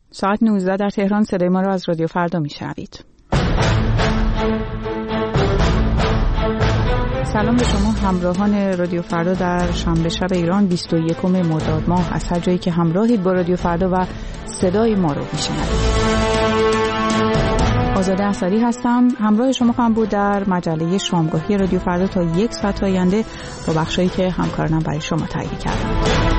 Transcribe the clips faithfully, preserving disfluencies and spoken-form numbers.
ساعت نوزده در تهران صدای ما را از رادیو فردا میشنوید. سلام به شما همراهان رادیو فردا در شنبه شب ایران بیست و یکم مرداد ماه از هر جایی که همراهید با رادیو فردا و صدای ما رو میشنوید. آزاده انصاری هستم، همراه شما خواهم بود در مجله شامگاهی رادیو فردا تا یک ساعت آینده با بخشایی که همکارانم برای شما تهیه کردم.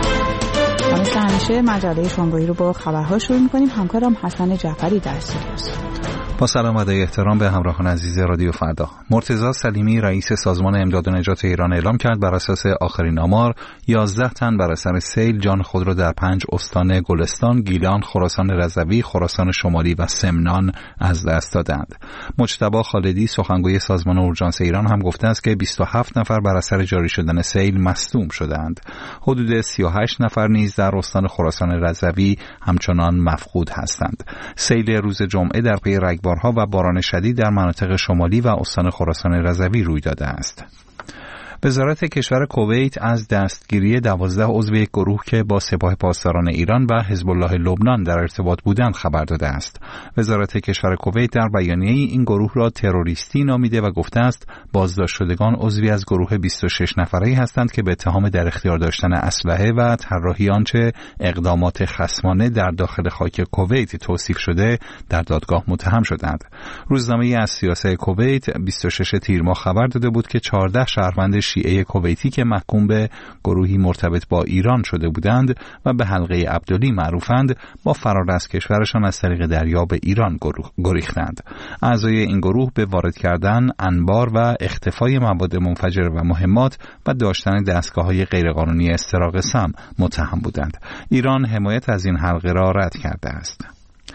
مثل همیشه مجله شامگاهی رو با خبرها شروع می‌کنیم. همکارم حسن جعفری در استودیو است. با سلام و ادای احترام به همراهان عزیز رادیو فردا. مرتضی سلیمی رئیس سازمان امداد و نجات ایران اعلام کرد بر اساس آخرین آمار یازده تن بر اثر سیل جان خود را در پنج استان گلستان، گیلان، خراسان رضوی، خراسان شمالی و سمنان از دست دادند. مجتبی خالدی سخنگوی سازمان اورژانس ایران هم گفته است که بیست و هفت نفر بر اثر جاری شدن سیل مصدوم شدند. حدود سی و هشت نفر نیز در استان خراسان رضوی همچنان مفقود هستند. سیل روز جمعه در پی رگبار و باران شدید در مناطق شمالی و استان خراسان رضوی روی داده است. وزارت کشور کویت از دستگیری دوازده عضو یک گروه که با سپاه پاسداران ایران و حزب الله لبنان در ارتباط بودند خبر داده است. وزارت کشور کویت در بیانیه این گروه را تروریستی نامیده و گفته است بازداشت شدگان عضوی از گروه بیست و شش نفره‌ای هستند که به اتهام در اختیار داشتن اسلحه و طراحی آنچه اقدامات خصمانه در داخل خاک کویت توصیف شده در دادگاه متهم شدند. روزنامه السیاسه کویت بیست و شش تیر ماه خبر داده بود که چهارده شهروند شیعه کویتی که محکوم به گروهی مرتبط با ایران شده بودند و به حلقه عبدلی معروفند با فرار از کشورشان از طریق دریا به ایران گریختند. اعضای این گروه به وارد کردن انبار و اختفای مواد منفجره و مهمات و داشتن دستگاه‌های غیرقانونی استراق سم متهم بودند. ایران حمایت از این حلقه را رد کرده است.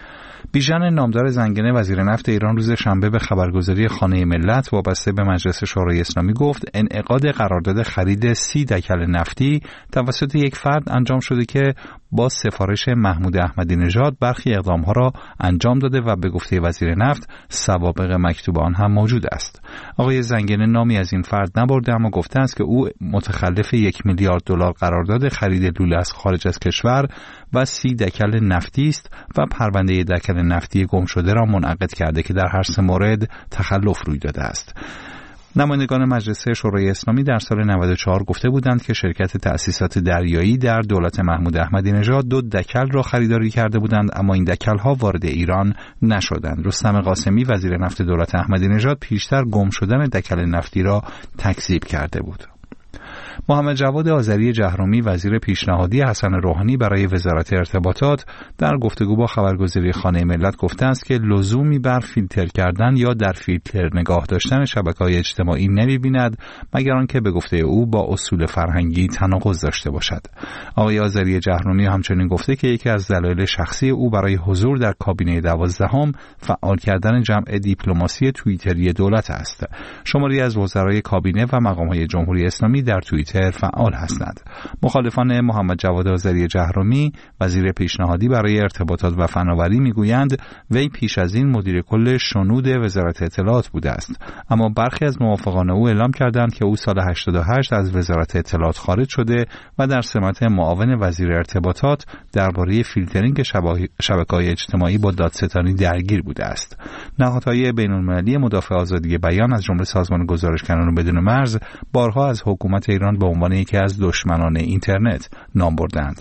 بیژن نامدار زنگنه وزیر نفت ایران روز شنبه به خبرگزاری خانه ملت وابسته به مجلس شورای اسلامی گفت انعقاد قرارداد خرید سی دکل نفتی توسط یک فرد انجام شده که با سفارش محمود احمدی نژاد برخی اقدامها را انجام داده و به گفته وزیر نفت سوابق مکتوب آن هم موجود است. آقای زنگنه نامی از این فرد نبرده اما گفته است که او متخلف یک میلیارد دلار قرارداد خرید لوله از خارج از کشور و سی دکل نفتی است و پرونده دکل نفتی گم شده را منعقد کرده که در هر سه مورد تخلف روی داده است. نمایندگان مجلس شورای اسلامی در سال نود و چهار گفته بودند که شرکت تأسیسات دریایی در دولت محمود احمدی نژاد دو دکل را خریداری کرده بودند اما این دکل‌ها وارد ایران نشدند. رستم قاسمی وزیر نفت دولت احمدی نژاد پیشتر گم شدن دکل نفتی را تکذیب کرده بود. محمد جواد آذری جهرومی وزیر پیشنهادی حسن روحانی برای وزارت ارتباطات در گفتگو با خبرگزاری خانه ملت گفته است که لزومی بر فیلتر کردن یا در فیلتر نگاه داشتن شبکه‌های اجتماعی نمی‌بیند مگر آنکه به گفته او با اصول فرهنگی تناقض داشته باشد. آقای آذری جهرومی همچنین گفته که یکی از دلایل شخصی او برای حضور در کابینه دوازدهم فعال کردن جمع دیپلماسی توییتری دولت است. شماری از وزرای کابینه و مقام‌های جمهوری اسلامی در توییتر فعال هستند. مخالفان محمد جواد آذری جهرومی وزیر پیشنهادی برای ارتباطات و فناوری میگویند وی پیش از این مدیر کل شنود وزارت اطلاعات بوده است، اما برخی از موافقان او اعلام کردند که او سال هشتاد و هشت از وزارت اطلاعات خارج شده و در سمت معاون وزیر ارتباطات درباره فیلترینگ شبکه‌های اجتماعی با دادستانی درگیر بوده است. نهادهای بین‌المللی مدافع آزادی بیان از جمله سازمان گزارشگران بدون مرز بارها از حکومت ایران به عنوان یکی از دشمنان اینترنت نام بردند.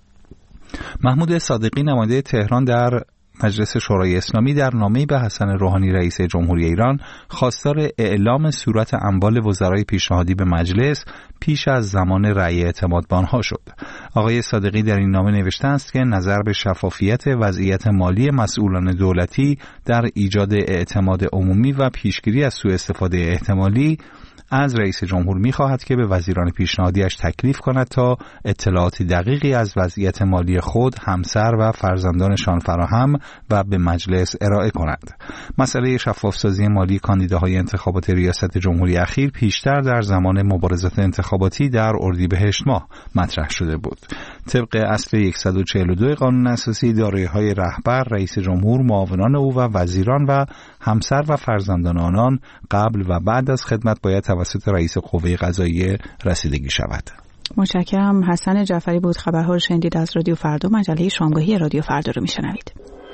محمود صادقی نماینده تهران در مجلس شورای اسلامی در نامه‌ای به حسن روحانی رئیس جمهوری ایران خواستار اعلام صورت اموال وزرای پیشنهادی به مجلس پیش از زمان رأی اعتماد به آنها شد. آقای صادقی در این نامه نوشته است که نظر به شفافیت وضعیت مالی مسئولان دولتی در ایجاد اعتماد عمومی و پیشگیری از سوء استفاده احتمالی از رئیس جمهور می‌خواهد که به وزیران پیشنهادیش تکلیف کند تا اطلاعات دقیقی از وضعیت مالی خود، همسر و فرزندانشان فراهم و به مجلس ارائه کنند. مسئله شفاف‌سازی مالی کاندیداهای انتخابات ریاست جمهوری اخیر پیشتر در زمان مبارزات انتخاباتی در اردیبهشت ماه مطرح شده بود. طبق اصل صد و چهل و دو قانون اساسی، دارایی‌های رهبر، رئیس جمهور، معاونان او و وزیران و همسر و فرزندان آنان قبل و بعد از خدمت باید توسط رئیس قوه قضاییه رسیدگی شود. متشکرم. حسن جعفری بود. خبرها رو شنیدید از رادیو فردا. مجله شامگاهی رادیو فردا رو میشنوید.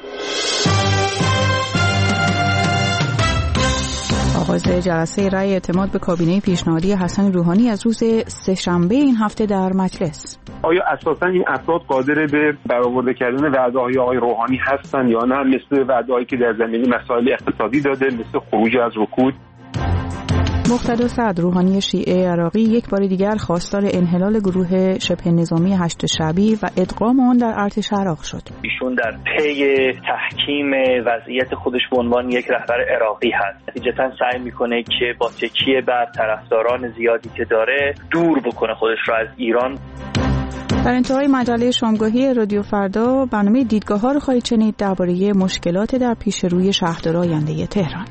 آغاز جلسه رأی اعتماد به کابینه پیشنهادی حسن روحانی از روز سه‌شنبه این هفته در مجلس. آیا اساساً این افراد قادر به برآورده کردن وعده‌های آقای روحانی هستند یا نه، مثل وعده‌هایی که در زمینه مسائل اقتصادی داده، مثل خروج از رکود؟ مقتدا سعد، روحانی شیعه عراقی، یک بار دیگر خواستار انحلال گروه شبه نظامی هشت شعبی و ادغام آن در ارتش عراق شد. ایشون در پی تحکیم وضعیت خودش به عنوان یک رهبر عراقی هست. نتیجتاً سعی میکنه که با تکیه بر طرفداران زیادی که داره دور بکنه خودش را از ایران. در انتهای مجله شامگاهی رادیو فردا برنامه دیدگاه‌ها رو خواهید شنید درباره مشکلات در پیش روی شهردار آینده تهران.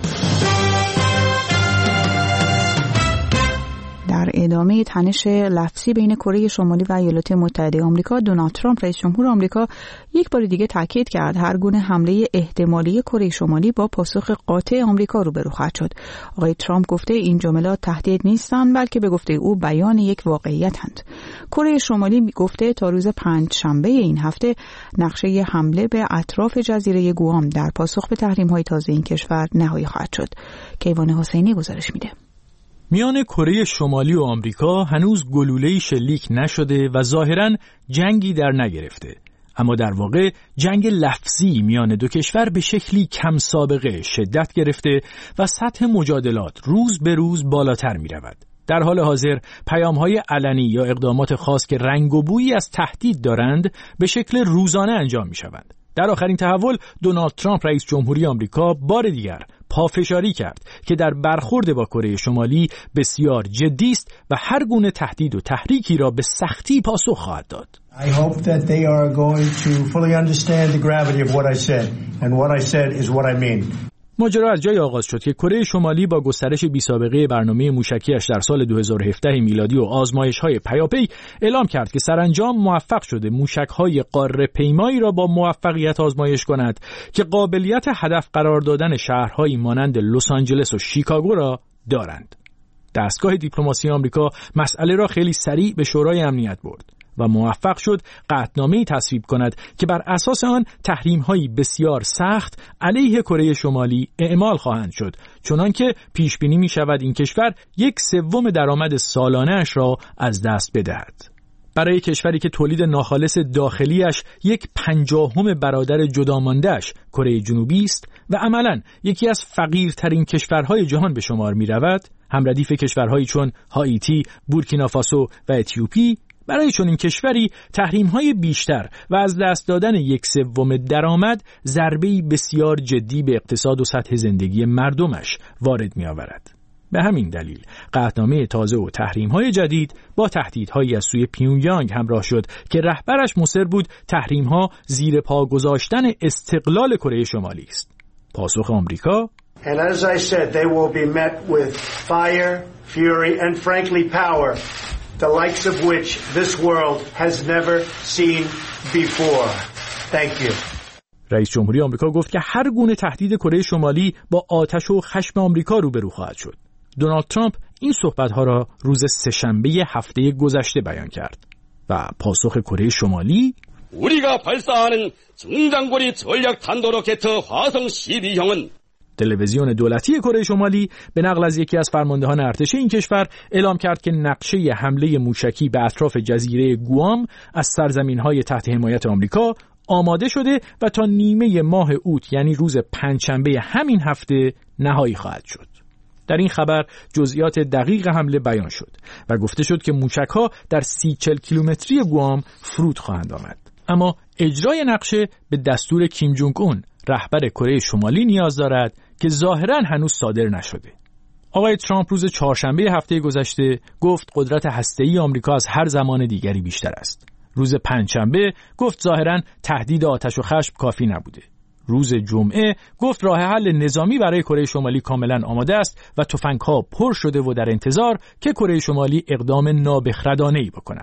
در ادامه تنش لفظی بین کره شمالی و ایالات متحده آمریکا، دونالد ترامپ رئیس جمهور آمریکا یک بار دیگه تاکید کرد هر گونه حمله احتمالی کره شمالی با پاسخ قاطع آمریکا روبرو خواهد شد. آقای ترامپ گفته این جملات تهدید نیستند بلکه به گفته او بیان یک واقعیتند. کره شمالی گفته تا روز پنج شنبه این هفته نقشه حمله به اطراف جزیره گوام در پاسخ به تحریم‌های تازه این کشور نهایی خواهد شد. کیوان حسینی گزارش میده. میان کره شمالی و آمریکا هنوز گلوله‌ای شلیک نشده و ظاهراً جنگی در نگرفته، اما در واقع جنگ لفظی میان دو کشور به شکلی کم سابقه شدت گرفته و سطح مجادلات روز به روز بالاتر می رود. در حال حاضر پیام‌های علنی یا اقدامات خاص که رنگ و بویی از تهدید دارند به شکل روزانه انجام می شوند. در آخرین تحول دونالد ترامپ رئیس جمهوری آمریکا بار دیگر پافشاری کرد که در برخورد با کره شمالی بسیار جدی است و هر گونه تهدید و تحریکی را به سختی پاسخ خواهد داد. I hope that they are going to fully understand the gravity of what I said and what I said is what I mean. ماجرا از جای آغاز شد که کره شمالی با گسترش بی‌سابقه برنامه موشکی‌اش در سال دو هزار و هفده میلادی و آزمایش‌های پیاپی اعلام کرد که سرانجام موفق شده موشک‌های قاره پیمایی را با موفقیت آزمایش کند که قابلیت هدف قرار دادن شهرهایی مانند لس آنجلس و شیکاگو را دارند. دستگاه دیپلماسی آمریکا مسئله را خیلی سریع به شورای امنیت برد و موفق شد قطعنامه‌ای تصویب کند که بر اساس آن تحریم‌هایی بسیار سخت علیه کره شمالی اعمال خواهند شد، چنانکه پیش بینی می‌شود این کشور یک سوم درآمد سالانه‌اش را از دست بدهد. برای کشوری که تولید ناخالص داخلیش یک پنجاهم برادر جدامانده‌اش کره جنوبی است و عملاً یکی از فقیرترین کشورهای جهان به شمار می‌رود، همردیف کشورهایی چون هائیتی، بورکینافاسو و اتیوپی، برای چنین کشوری تحریم‌های بیشتر و از دست دادن یک سوم درآمد ضربه‌ای بسیار جدی به اقتصاد و سطح زندگی مردمش وارد می‌آورد. به همین دلیل قطعنامه تازه و تحریم‌های جدید با تهدیدهایی از سوی پیونگیانگ همراه شد که رهبرش مصر بود تحریم‌ها زیر پا گذاشتن استقلال کره شمالی است. پاسخ آمریکا: And as I said, they will be met with fire, fury and frankly power, the likes of which this world has never seen before. Thank you. رئیس جمهوری آمریکا گفت که هر گونه تهدید کره شمالی با آتش و خشم آمریکا روبرو خواهد شد. دونالد ترامپ این صحبت‌ها را روز سه‌شنبه هفته گذشته بیان کرد و پاسخ کره شمالی: 우리가 발사하는 중장거리 전략 탄도 로켓 화성 십이 형은 تلویزیون دولتی کره شمالی به نقل از یکی از فرماندهان ارتش این کشور اعلام کرد که نقشه حمله موشکی به اطراف جزیره گوام از سرزمین‌های تحت حمایت آمریکا آماده شده و تا نیمه ماه اوت یعنی روز پنجشنبه همین هفته نهایی خواهد شد. در این خبر جزئیات دقیق حمله بیان شد و گفته شد که موشک‌ها در سی چل کیلومتری گوام فرود خواهند آمد. اما اجرای نقشه به دستور کیم جونگ اون رهبر کره شمالی نیاز دارد که ظاهراً هنوز صادر نشده. آقای ترامپ روز چهارشنبه هفته گذشته گفت قدرت هسته‌ای آمریکا از هر زمان دیگری بیشتر است. روز پنجشنبه گفت ظاهراً تهدید آتش و خشم کافی نبوده. روز جمعه گفت راه حل نظامی برای کره شمالی کاملاً آماده است و تفنگ‌ها پر شده و در انتظار که کره شمالی اقدام نابخردانه‌ای بکند.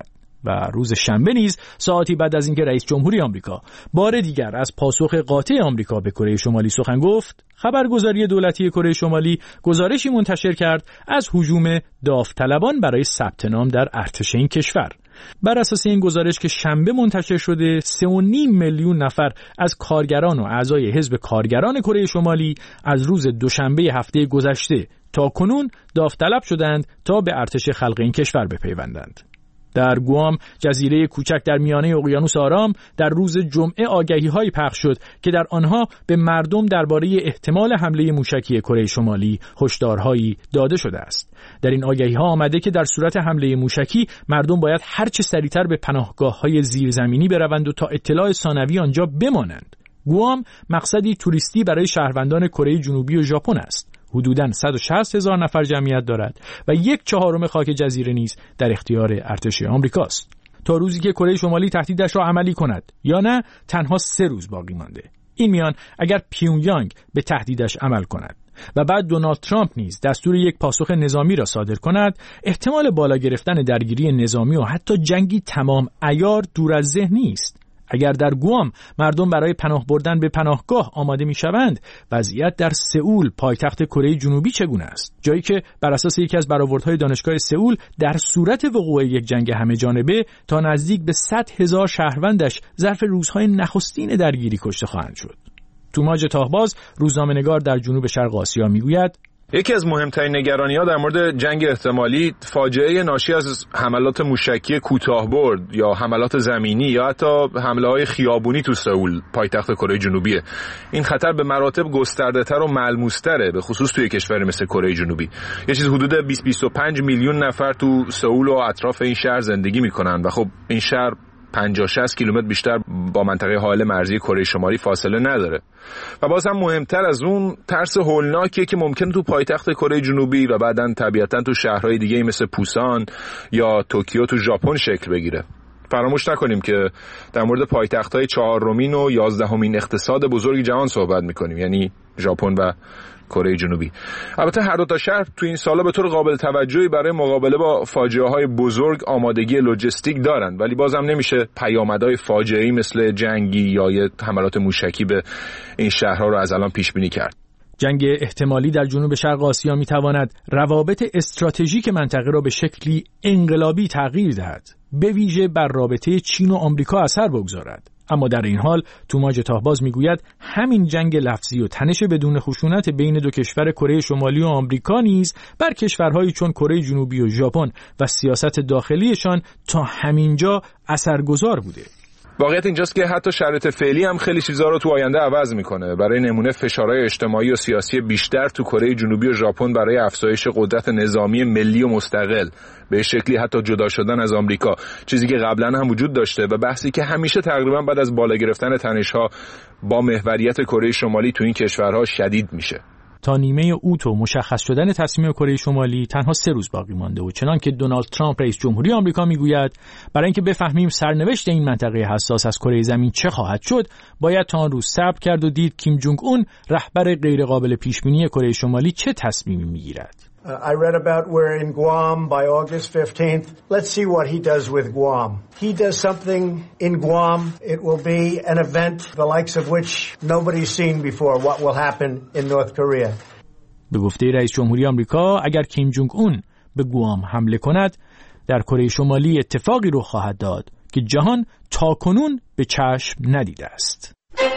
و روز شنبه نیز ساعتی بعد از اینکه رئیس جمهوری آمریکا بار دیگر از پاسخ قاطع آمریکا به کره شمالی سخن گفت، خبرگزاری دولتی کره شمالی گزارشی منتشر کرد از هجوم داوطلبان برای ثبت نام در ارتش این کشور. بر اساس این گزارش که شنبه منتشر شده، سه و نیم میلیون نفر از کارگران و اعضای حزب کارگران کره شمالی از روز دوشنبه هفته گذشته تا کنون داوطلب شدند تا به ارتش خلق این کشور بپیوندند. در گوام، جزیره کوچک در میانه اقیانوس آرام، در روز جمعه آگهی‌هایی پخش شد که در آنها به مردم درباره احتمال حمله موشکی کره شمالی هشدارهایی داده شده است. در این آگهی‌ها آمده که در صورت حمله موشکی مردم باید هر چه سریعتر به پناهگاه‌های زیرزمینی بروند و تا اطلاع ثانوی آنجا بمانند. گوام مقصدی توریستی برای شهروندان کره جنوبی و ژاپن است. حدوداً صد و شصت هزار نفر جمعیت دارد و یک چهارم خاک جزیره نیز در اختیار ارتش آمریکاست. تا روزی که کره شمالی تهدیدش را عملی کند یا نه، تنها سه روز باقی مانده. این میان اگر پیونگیانگ به تهدیدش عمل کند و بعد دونالد ترامپ نیز دستور یک پاسخ نظامی را صادر کند، احتمال بالا گرفتن درگیری نظامی و حتی جنگی تمام عیار دور از ذهن نیست. اگر در گوام مردم برای پناه بردن به پناهگاه آماده می‌شوند، وضعیت در سئول پایتخت کره جنوبی چگونه است؟ جایی که بر اساس یکی از برآوردهای دانشگاه سئول در صورت وقوع یک جنگ همه‌جانبه تا نزدیک به صد هزار شهروندش ظرف روزهای نخستین درگیری کشته خواهند شد. توماج تاهباز، روزنامه‌نگار در جنوب شرق آسیا، میگوید یکی از مهمترین نگرانی‌ها در مورد جنگ احتمالی فاجعه ناشی از حملات موشکی کوتاه‌برد یا حملات زمینی یا حتی حمله‌های خیابونی تو سئول پایتخت کره جنوبیه. این خطر به مراتب گسترده‌تر و ملموس‌تره، به خصوص توی کشوری مثل کره جنوبی. یه چیز حدود بیست تا بیست و پنج میلیون نفر تو سئول و اطراف این شهر زندگی می‌کنن و خب این شهر پنجاه شصت کیلومتر بیشتر با منطقه حائل مرزی کره شمالی فاصله نداره. و باز هم مهمتر از اون، ترس هولناکیه که ممکنه تو پایتخت کره جنوبی و بعداً طبیعتاً تو شهرهای دیگه مثل پوسان یا توکیو تو ژاپن شکل بگیره. فراموش نکنیم که در مورد پایتخت‌های چهارمین و یازدهمین اقتصاد بزرگ جهان صحبت می‌کنیم، یعنی ژاپن و کره جنوبی. البته هر دو تا شهر تو این سالا به طور قابل توجهی برای مقابله با فاجعه‌های بزرگ آمادگی لوجستیک دارن، ولی بازم نمیشه پیامدهای فاجعه‌ای مثل جنگی یا حملات موشکی به این شهرها رو از الان پیش بینی کرد. جنگ احتمالی در جنوب شرق آسیا میتواند روابط استراتژیک منطقه را به شکلی انقلابی تغییر دهد، به ویژه بر رابطه چین و آمریکا اثر بگذارد. اما در این حال توماج تاهباز میگوید همین جنگ لفظی و تنش بدون خشونت بین دو کشور کره شمالی و آمریکا نیز بر کشورهایی چون کره جنوبی و ژاپن و سیاست داخلیشان تا همینجا اثرگذار بوده. واقعیت اینجاست که حتی شرایط فعلی هم خیلی چیزا رو تو آینده عوض میکنه. برای نمونه فشارهای اجتماعی و سیاسی بیشتر تو کره جنوبی و ژاپن برای افزایش قدرت نظامی ملی و مستقل، به شکلی حتی جدا شدن از آمریکا، چیزی که قبلا هم وجود داشته و بحثی که همیشه تقریبا بعد از بالا گرفتن تنش‌ها با محوریت کره شمالی تو این کشورها شدید میشه. تا نیمه اوت و مشخص شدن تصمیم کره شمالی تنها سه روز باقی مانده و چنان که دونالد ترامپ رئیس جمهوری آمریکا میگوید برای اینکه بفهمیم سرنوشت این منطقه حساس از کره زمین چه خواهد شد، باید تا آن روز صبر کرد و دید کیم جونگ اون، رهبر غیرقابل پیش بینی کره شمالی، چه تصمیمی میگیرد. Uh, I read about we're in Guam by August fifteenth. Let's see what he does with Guam. He does something in Guam, it will be an event the likes of which nobody's seen before. What will happen in North Korea? به گفته رئیس جمهوری آمریکا، اگر کیم جونگ اون به گوام حمله کند، در کره شمالی اتفاقی رخ خواهد داد که جهان تاکنون به چشم ندیده است.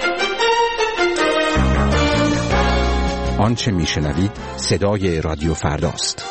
آنچه میشنوید صدای رادیو فرداست.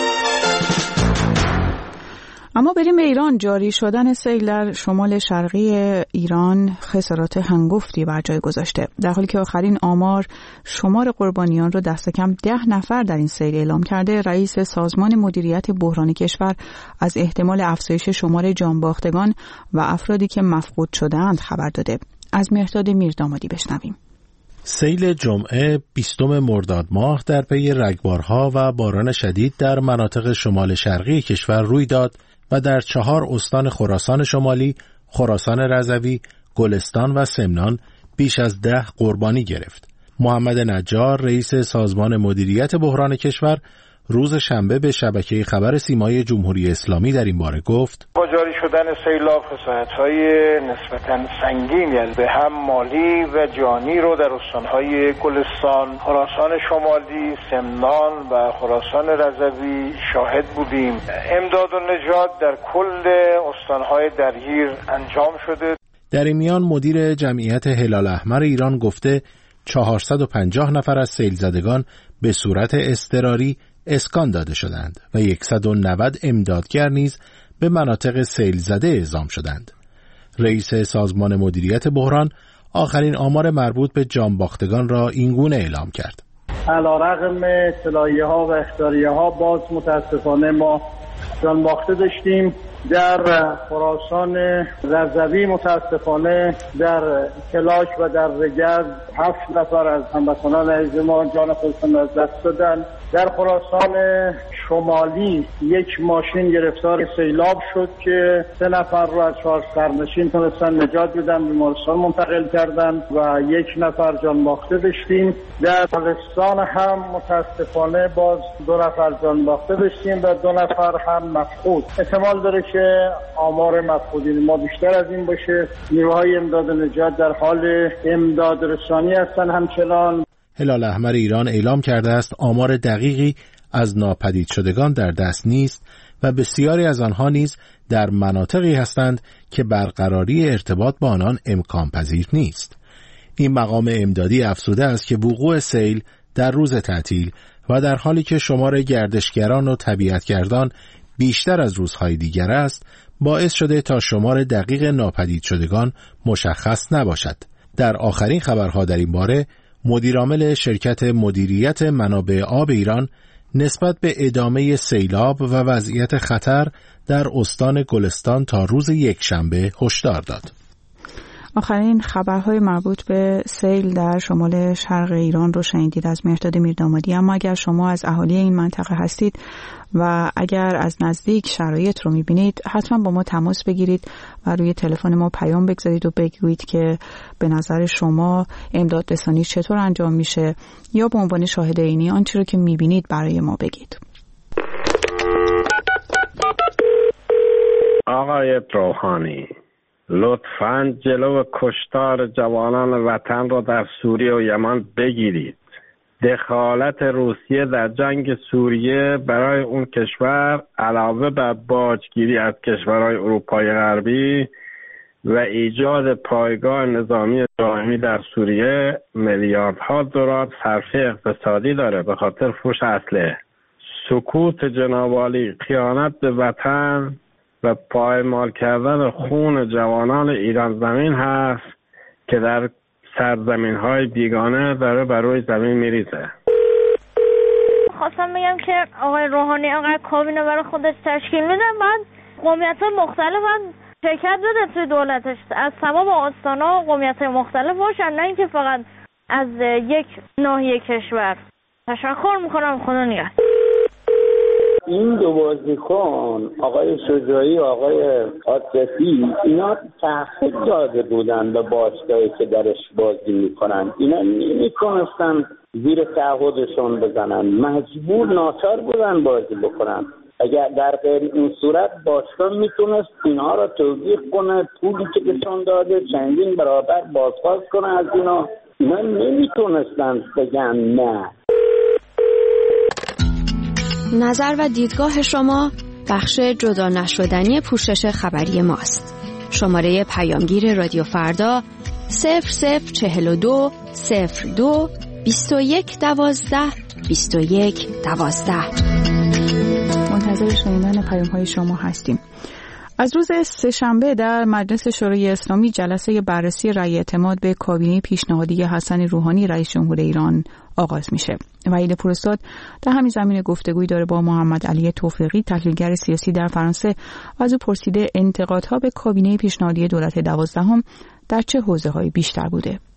اما بریم به ایران. جاری شدن سیل در شمال شرقی ایران خسارات هنگفتی بر جای گذاشته، در حالی که آخرین آمار شمار قربانیان رو دست کم ده نفر در این سیل اعلام کرده. رئیس سازمان مدیریت بحران کشور از احتمال افزایش شمار جانباختگان و افرادی که مفقود شده‌اند خبر داده. از مهرداد میردامادی بشنویم. سیل جمعه بیستم مرداد ماه در پی رگبارها و باران شدید در مناطق شمال شرقی کشور روی داد و در چهار استان خراسان شمالی، خراسان رضوی، گلستان و سمنان بیش از ده قربانی گرفت. محمد نجار، رئیس سازمان مدیریت بحران کشور، روز شنبه به شبکه خبر سیمای جمهوری اسلامی در این باره گفت: با جاری شدن سیلاب خسارت‌های نسبتاً سنگین یعنی به هم مالی و جانی رو در استان‌های گلستان، خراسان شمالی، سمنان و خراسان رضوی شاهد بودیم. امداد و نجات در کل استان‌های درگیر انجام شده. در این میان مدیر جمعیت هلال احمر ایران گفته چهارصد و پنجاه نفر از سیل زدگان به صورت اضطراری اسکان داده شدند و صد و نود امدادگر نیز به مناطق سیل زده اعزام شدند. رئیس سازمان مدیریت بحران آخرین آمار مربوط به جانباختگان را اینگونه اعلام کرد: علیرغم اطلاعیه ها و اخباریه ها باز متاسفانه ما جانباخته داشتیم. در خراسان رضوی متاسفانه در کلاش و در رگز هفت نفر از هموطنان عزیز ما جان خودشان از دست دادند. در خراسان شمالی یک ماشین گرفتار سیلاب شد که سه نفر رو از چهار سرنشین تونستن نجات بدن، بیمارستان منتقل کردند و یک نفر جان باخته داشتیم. در بلوچستان هم متاسفانه باز دو نفر جان باخته داشتیم و دو نفر هم مفقود. احتمال داره که آمار مفقودین ما بیشتر از این باشه. نیروهای امداد و نجات در حال امداد رسانی هستند. همچنان هلال احمر ایران اعلام کرده است آمار دقیقی از ناپدید شدگان در دست نیست و بسیاری از آنها نیز در مناطقی هستند که برقراری ارتباط با آنان امکان پذیر نیست. این مقام امدادی افزوده است که وقوع سیل در روز تعطیل و در حالی که شمار گردشگران و طبیعتگردان بیشتر از روزهای دیگر است، باعث شده تا شمار دقیق ناپدید شدگان مشخص نباشد. در آخرین خبرها در این باره مدیرعامل شرکت مدیریت منابع آب ایران نسبت به ادامه سیلاب و وضعیت خطر در استان گلستان تا روز یکشنبه هشدار داد. آخرین خبرهای مربوط به سیل در شمال شرق ایران رو شنیدید از مهرداد میردامادی. اما اگر شما از اهالی این منطقه هستید و اگر از نزدیک شرایط رو میبینید، حتما با ما تماس بگیرید و روی تلفن ما پیام بگذارید و بگویید که به نظر شما امداد رسانی چطور انجام میشه، یا به عنوان شاهد عینی آنچه رو که میبینید برای ما بگید. آقای روحانی، لطفاً جلو کشتار جوانان وطن را در سوریه و یمن بگیرید. دخالت روسیه در جنگ سوریه برای اون کشور علاوه بر باجگیری از کشورهای اروپای غربی و ایجاد پایگاه نظامی دائمی در سوریه میلیاردها دلار صرفه اقتصادی داره به خاطر فروش اسلحه. سکوت جناب عالی خیانت به وطن و پایمال کردن خون جوانان ایران زمین هست که در سرزمین‌های بیگانه داره بر روی زمین میریزه. خواستم بگم که آقای روحانی آقای کابینه برای خودش تشکیل میده، بعد قومیت‌های مختلف هم شرکت بده توی دولتش، از تمام استان‌ها و قومیت‌های مختلف باشن، نه اینکه فقط از یک ناحیه کشور. تشکر میکنم، خدا نگهدار. این دو بازیکن آقای شجاعی و آقای عاطفی اینا تحقیق داده بودن به باشگاهی که درش بازی میکنن. اینا نمیتونستن زیر تعهدشون بزنن، مجبور ناچار بودن بازی بکنن. اگر در غیر این صورت باشگاه میتونست اینا را توضیح کنه، پولی که بهشون داده چندین برابر بازخواست کنه از اینا. اینا نمیتونستن بگن نه. نظر و دیدگاه شما بخش جدا نشدنی پوشش خبری ماست. شماره پیامگیر رادیو فردا صفر صفر چهل و دو صفر دو بیست و یک دوازده بیست و یک دوازده. منتظر شنیدن پیام‌های شما هستیم. از روز سه‌شنبه در مجلس شورای اسلامی جلسه بررسی رأی اعتماد به کابینه پیشنهادی حسن روحانی رئیس جمهور ایران آغاز میشه. وحید پوراستاد در همین زمینه گفتگویی داره با محمد علی توفیقی، تحلیلگر سیاسی در فرانسه، و از او پرسیده انتقادها به کابینه پیشنهادی دولت دوازدهم در چه حوزه‌های بیشتر بوده؟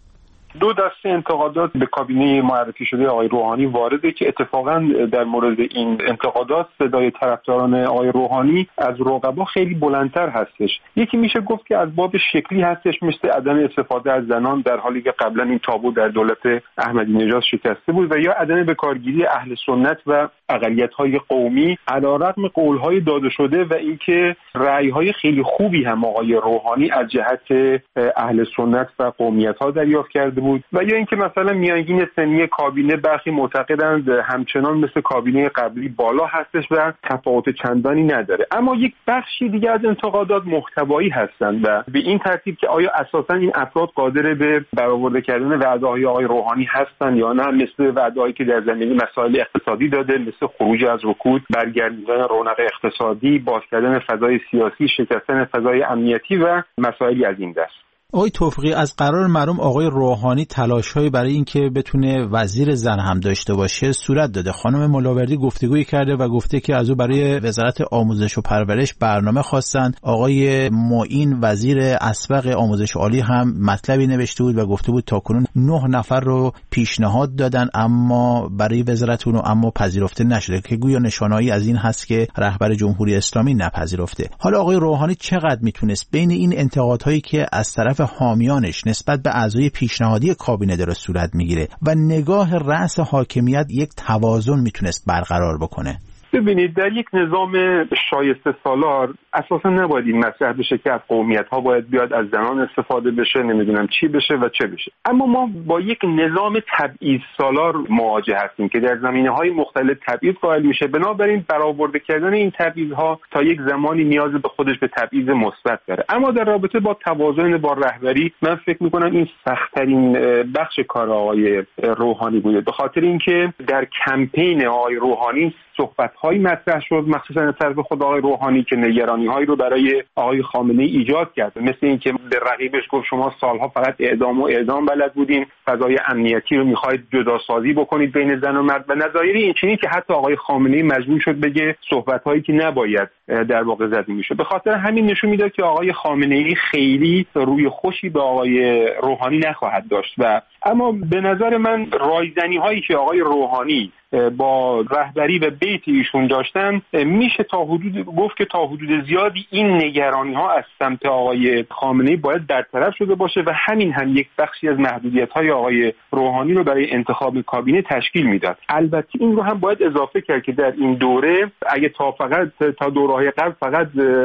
دو دسته انتقادات به کابینه معرفی شده آقای روحانی وارده که اتفاقا در مورد این انتقادات صدای طرفداران آقای روحانی از رقبا خیلی بلندتر هستش. یکی میشه گفت که از باب شکلی هستش، مثل عدم استفاده از زنان در حالی که قبلا این تابو در دولت احمدی نژاد شکسته بود، و یا عدم بکارگیری اهل سنت و اقلیت‌های قومی علیرغم قول‌های داده شده و اینکه رأی‌های خیلی خوبی هم آقای روحانی از جهت اهل سنت و قومیت‌ها دریافت کرده بود، و یا اینکه مثلا میانگین سنی کابینه برخی معتقدند همچنان مثل کابینه قبلی بالا هستش و تفاوت چندانی نداره. اما یک بخشی دیگه از انتقادات محتوایی هستند و به این ترتیب که آیا اساساً این افراد قادر به برآورده کردن وعده‌های آقای روحانی هستند یا نه، مثل وعده‌هایی که در زمینه مسائل اقتصادی داده، مثل خروج از رکود، برگردوندن رونق اقتصادی، باز کردن فضای سیاسی، شکستن فضای امنیتی و مسائلی از این دست. آقای توفیقی، از قرار معلوم آقای روحانی تلاش‌هایی برای اینکه بتونه وزیر زن هم داشته باشه صورت داده. خانم ملاوردی گفتگویی کرده و گفته که از او برای وزارت آموزش و پرورش برنامه خواستن. آقای معین وزیر اسبق آموزش عالی هم مطلبی نوشته بود و گفته بود تاکنون نه نفر رو پیشنهاد دادن اما برای وزارت اونو اما پذیرفته نشده، که گویا نشانه‌ای از این هست که رهبر جمهوری اسلامی نپذیرفته. حالا آقای روحانی چقدر میتونست بین این انتقادهایی که از طرف حامیانش نسبت به اعضای پیشنهادی کابینه داره صورت میگیره و نگاه رأس حاکمیت یک توازن میتونست برقرار بکنه؟ ببینید، در یک نظام شایسته سالار اساسا نباید این مطرح بشه که از قومیت‌ها باید بیاد از زنان استفاده بشه، نمیدونم چی بشه و چه بشه. اما ما با یک نظام تبعیض سالار مواجه هستیم که در زمینه‌های مختلف تبعیض قائل میشه. بنابراین برآورده کردن این تبعیض‌ها تا یک زمانی نیاز به خودش به تبعیض مثبت داره. اما در رابطه با توازن با رهبری، من فکر می‌کنم این سخت‌ترین بخش کار آقای روحانی بوده، به خاطر اینکه در کمپین آقای روحانی صحبت‌هایی مطرح شد مخصوصا از طرف خود آقای روحانی که نگرانی‌هایی رو برای آقای خامنه‌ای ایجاد کرد، مثل اینکه به رقیبش گفت شما سالها فقط اعدام و اعدام بلد بودین، فضای امنیتی رو می‌خواید جداسازی بکنید بین زن و مرد و نظایر این چنین که حتی آقای خامنه‌ای مجبور شد بگه صحبت‌هایی که نباید در واقع زده میشه. به خاطر همین نشون میده که آقای خامنه‌ای خیلی روی خوشی به آقای روحانی نخواهد داشت. و اما به نظر من رایزنی‌هایی که آقای روحانی با رهبری و بیت ایشون داشتن میشه تا حدود گفت که تا حدود زیادی این نگرانی ها از سمت آقای خامنه‌ای باید برطرف شده باشه و همین هم یک بخشی از محدودیت های آقای روحانی رو برای انتخاب کابینه تشکیل میداد. البته این رو هم باید اضافه کرد که در این دوره اگه تا فقط تا دوره‌های قبل فقط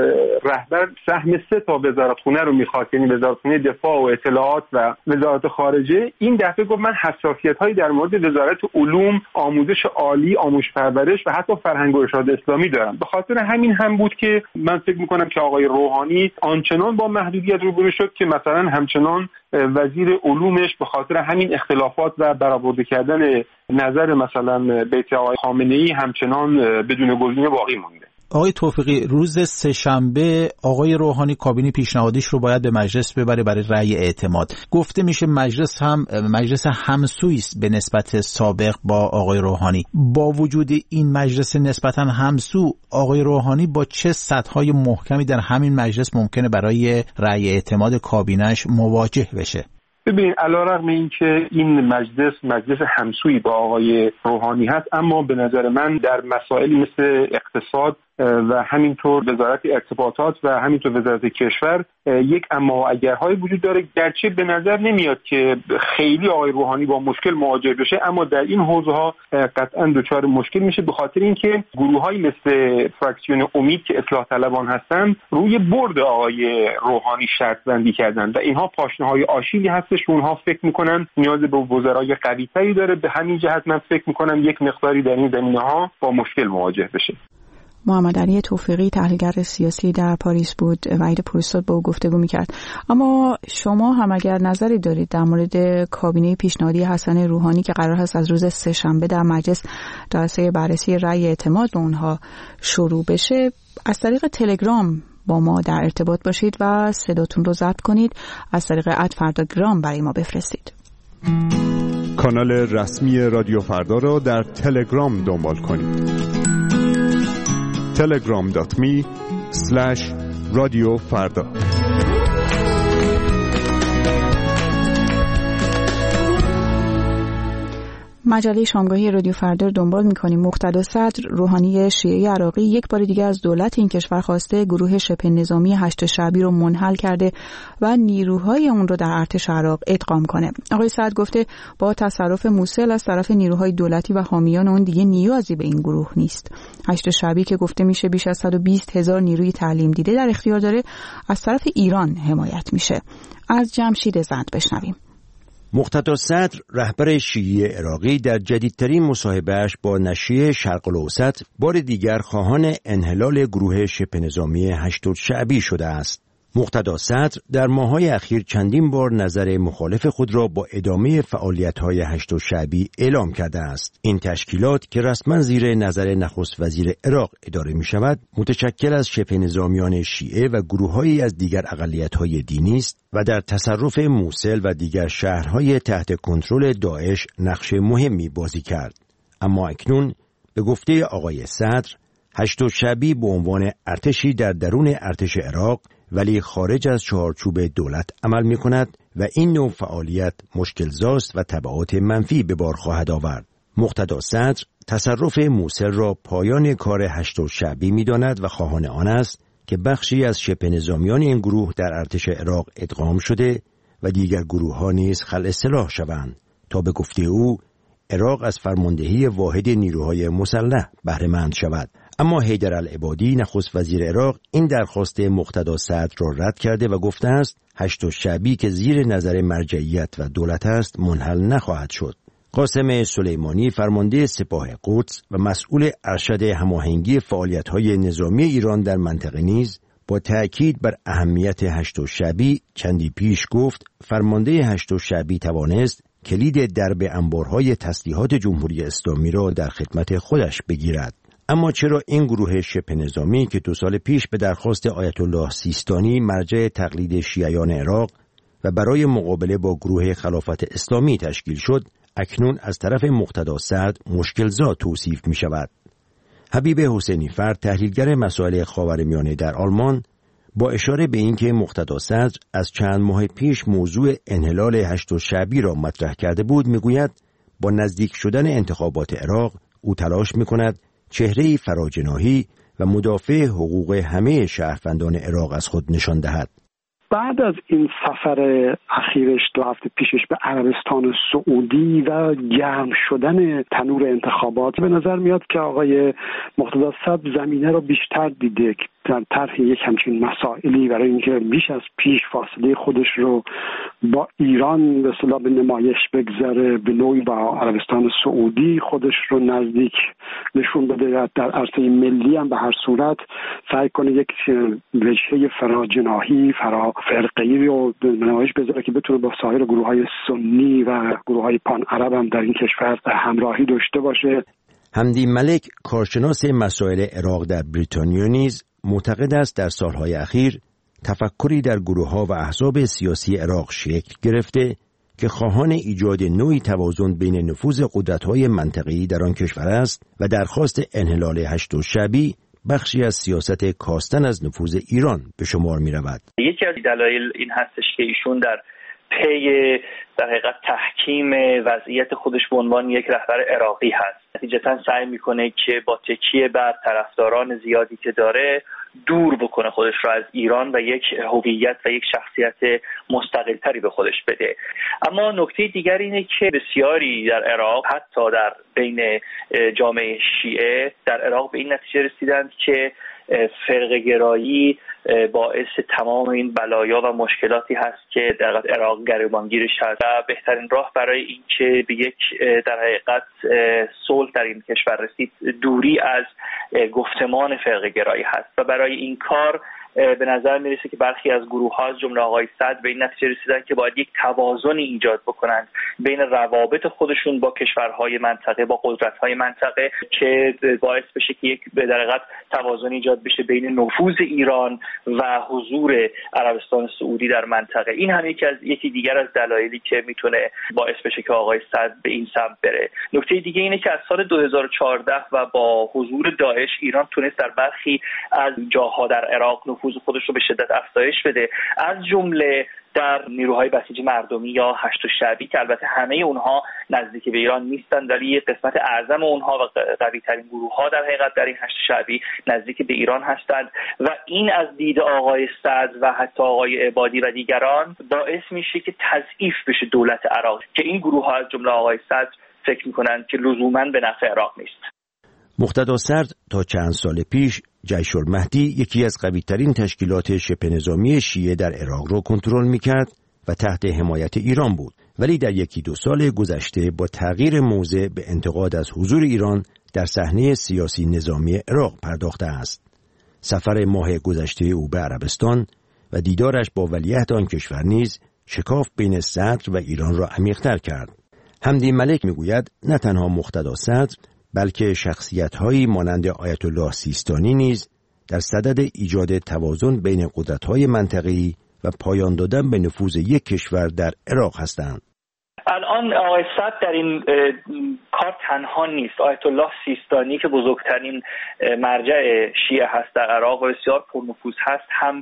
رهبر سهم سه تا وزارتخونه رو می‌خواست، یعنی وزارتخونه دفاع و اطلاعات و وزارت خارجه، این دفعه گفت من حساسیت‌هایی در مورد وزارت علوم، آموزش عالی، آموزش پرورش و حتی فرهنگ و ارشاد اسلامی دارم. به خاطر همین هم بود که من فکر میکنم که آقای روحانی آنچنان با محدودیت روبرو شد که مثلا همچنان وزیر علومش به خاطر همین اختلافات و برآورده کردن نظر مثلا بیت آقای خامنه‌ای همچنان بدون گزینه باقی مونده. آقای توفیقی، روز سه‌شنبه آقای روحانی کابینه پیشنهادیش رو باید به مجلس ببره برای رأی اعتماد. گفته میشه مجلس هم مجلس همسویی است به نسبت سابق با آقای روحانی. با وجود این مجلس نسبتاً همسو، آقای روحانی با چه سطح‌های محکمی در همین مجلس ممکنه برای رأی اعتماد کابینه‌اش مواجه بشه؟ ببین، علیرغم اینکه این مجلس مجلس همسویی با آقای روحانی هست، اما به نظر من در مسائلی مثل اقتصاد و همینطور وزارت ارتباطات و همینطور وزارت کشور یک اما و اگرهای وجود داره. گرچه به نظر نمیاد که خیلی آقای روحانی با مشکل مواجه بشه، اما در این حوزه ها قطعا دچار مشکل میشه، به خاطر اینکه گروه‌هایی مثل فراکسیون امید که اصلاح طلبان هستن روی برد آقای روحانی شرط بندی کردن و اینها پاشنه‌های آشیلی هستش. اونها فکر میکنن نیاز به وزرای قوی‌تری داره. به همین جهت من فکر میکنم یک مقداری در این زمینه‌ها با مشکل مواجه بشه. محمد علی توفیقی، تحلیلگر سیاسی در پاریس بود، وحید پوریستاد با او گفتگو میکرد. اما شما هم اگر نظری دارید در مورد کابینه پیشنهادی حسن روحانی که قرار هست از روز سه‌شنبه در مجلس جلسه بررسی رأی اعتماد به اونها شروع بشه، از طریق تلگرام با ما در ارتباط باشید و صداتون رو ضبط کنید، از طریق ات فرداگرام برای ما بفرستید. کانال رسمی رادیو فردا را در تلگرام دنبال کنید. تلگرام دات می اسلش رادیو فردا. مجله شامگاهی رادیو فردا رو دنبال می‌کنیم. مقتدا صدر روحانی شیعه عراقی یک بار دیگه از دولت این کشور خواسته گروه شبه نظامی هشت شعبی رو منحل کرده و نیروهای اون رو در ارتش عراق ادغام کنه. آقای صدر گفته با تصرف موصل از طرف نیروهای دولتی و حامیان اون دیگه نیازی به این گروه نیست. هشت شعبی که گفته میشه بیش از صد و بیست هزار نیروی تعلیم دیده در اختیار داره، از طرف ایران حمایت میشه. از جمشید زند بشنویم. مقتدا صدر رهبر شیعه عراقی در جدیدترین مصاحبه‌اش با نشریه شرق الاوسط بار دیگر خواهان انحلال گروه شبه نظامی هشت شعبی شده است. مقتدا صدر در ماه‌های اخیر چندین بار نظر مخالف خود را با ادامه فعالیت‌های هشت شعبی اعلام کرده است. این تشکیلات که رسما زیر نظر نخست وزیر عراق اداره می‌شود، متشکل از شبه نظامیان شیعه و گروه‌هایی از دیگر اقلیت‌های دینی است و در تصرف موصل و دیگر شهرهای تحت کنترل داعش نقش مهمی بازی کرد. اما اکنون به گفته آقای صدر، هشت شعبی به عنوان ارتشی در درون ارتش عراق ولی خارج از چارچوب دولت عمل می کند و این نوع فعالیت مشکل‌زاست و تبعات منفی به بار خواهد آورد. مقتدا صدر تصرف موصل را پایان کار هشت شعبی می داند و خواهان آن است که بخشی از شبه نظامیان این گروه در ارتش عراق ادغام شده و دیگر گروه ها نیز خلع سلاح شوند تا به گفته او عراق از فرماندهی واحد نیروهای مسلح بهره مند شود. اما حیدر العبادی نخست وزیر عراق این درخواست مقتدا صدر را رد کرده و گفته است هشت شعبی که زیر نظر مرجعیت و دولت است منحل نخواهد شد. قاسم سلیمانی فرمانده سپاه قدس و مسئول ارشد هماهنگی فعالیت‌های نظامی ایران در منطقه نیز با تأکید بر اهمیت هشت شعبی چندی پیش گفت فرمانده هشت شعبی توانست کلید درب انبارهای تسلیحات جمهوری اسلامی را در خدمت خودش بگیرد. اما چرا این گروه شبه نظامی که دو سال پیش به درخواست آیت الله سیستانی مرجع تقلید شیعیان عراق و برای مقابله با گروه خلافت اسلامی تشکیل شد، اکنون از طرف مقتدا صدر مشکل‌زا توصیف می شود؟ حبیب حسینی فرد، تحلیلگر مسائل خاورمیانه در آلمان، با اشاره به اینکه مقتدا صدر از چند ماه پیش موضوع انحلال هشت شعبی را مطرح کرده بود، میگوید با نزدیک شدن انتخابات عراق او تلاش می‌کند چهره‌ای فراجناحی و مدافع حقوق همه شهروندان عراق از خود نشان دهد. بعد از این سفر اخیرش دو هفته پیشش به عربستان سعودی و گرم شدن تنور انتخابات، به نظر میاد که آقای مقتدا صدر زمینه رو بیشتر دیده در طرح یک همچین مسائلی برای اینکه بیش از پیش فاصله خودش رو با ایران به اصطلاح به نمایش بگذاره، به نوعی با عربستان سعودی خودش رو نزدیک نشون بده، در عرصه ملی هم به هر صورت سعی کنه یک وجهه فراجناحی فرا فرقه‌ای رو به نمایش بذاره که بتونه با سایر گروه‌های سنی و گروه‌های پان عرب هم در این کشور همراهی داشته باشه. حمدی ملک، کارشناس مسائل عراق در بریتانیا، نیز معتقد است در سالهای اخیر تفکری در گروه‌ها و احزاب سیاسی عراق شکل گرفته که خواهان ایجاد نوعی توازن بین نفوذ قدرت‌های منطقه‌ای در آن کشور است و درخواست انحلال هشت شعبی بخشی از سیاست کاستن از نفوذ ایران به شمار می‌رود. یکی از دلایل این هستش که ایشون در پی در حقیقت تحکیم وضعیت خودش به عنوان یک رهبر عراقی هست. نتیجتاً سعی میکنه که با تکیه بر طرفداران زیادی که داره دور بکنه خودش را از ایران و یک هویت و یک شخصیت مستقل‌تری به خودش بده. اما نکته دیگر اینه که بسیاری در عراق، حتی در بین جامعه شیعه در عراق، به این نتیجه رسیدند که فرقه‌گرایی باعث تمام این بلایا و مشکلاتی هست که در حقیقت عراق گریبانگیرش هست و بهترین راه برای این که به یک در حقیقت صلح در این کشور رسید دوری از گفتمان فرقه‌گرایی هست و برای این کار به نظر میرسه که برخی از گروه ها از جمله آقای صدر به این نتیجه رسیدن که باید یک توازن ایجاد بکنند بین روابط خودشون با کشورهای منطقه، با قدرت‌های منطقه، که باعث بشه که یک به در حقیقت توازن ایجاد بشه بین نفوذ ایران و حضور عربستان سعودی در منطقه. این هم یکی از یکی دیگر از دلایلی که میتونه باعث بشه که آقای صدر به این سمت بره. نکته دیگه اینه که از سال دو هزار و چهارده و با حضور داعش ایران تونست در برخی از جاها در عراق نفوذ نفوذ خودش رو به شدت افزایش بده، از جمله در نیروهای بسیج مردمی یا هشت شعبی که البته همه اونها نزدیک به ایران نیستند، ولی قسمت اعظم اونها و قوی ترین گروه ها در حقیقت در این هشت شعبی نزدیک به ایران هستند و این از دید آقای صدر و حتی آقای عبادی و دیگران باعث میشه که تضعیف بشه دولت عراق، که این گروه ها از جمله آقای صدر فکر میکنند که لزوماً به نفع عراق نیست. مقتدا صدر تا چند سال پیش جیش المهدی یکی از قوی‌ترین تشکیلات شبه نظامی شیعه در عراق را کنترل می‌کرد و تحت حمایت ایران بود، ولی در یکی دو سال گذشته با تغییر موضع به انتقاد از حضور ایران در صحنه سیاسی نظامی عراق پرداخته است. سفر ماه گذشته او به عربستان و دیدارش با ولیعهد آن کشور نیز شکاف بین صدر و ایران را عمیق‌تر کرد. حمدی ملک میگوید نه تنها مقتدا صدر بلکه شخصیت‌هایی مانند آیت الله سیستانی نیز در صدد ایجاد توازن بین قدرت‌های منطقه‌ای و پایان دادن به نفوذ یک کشور در عراق هستند. الان آقای صدر در این کار تنها نیست. آیت الله سیستانی که بزرگترین مرجع شیعه هست در عراق و بسیار پرنفوذ هست هم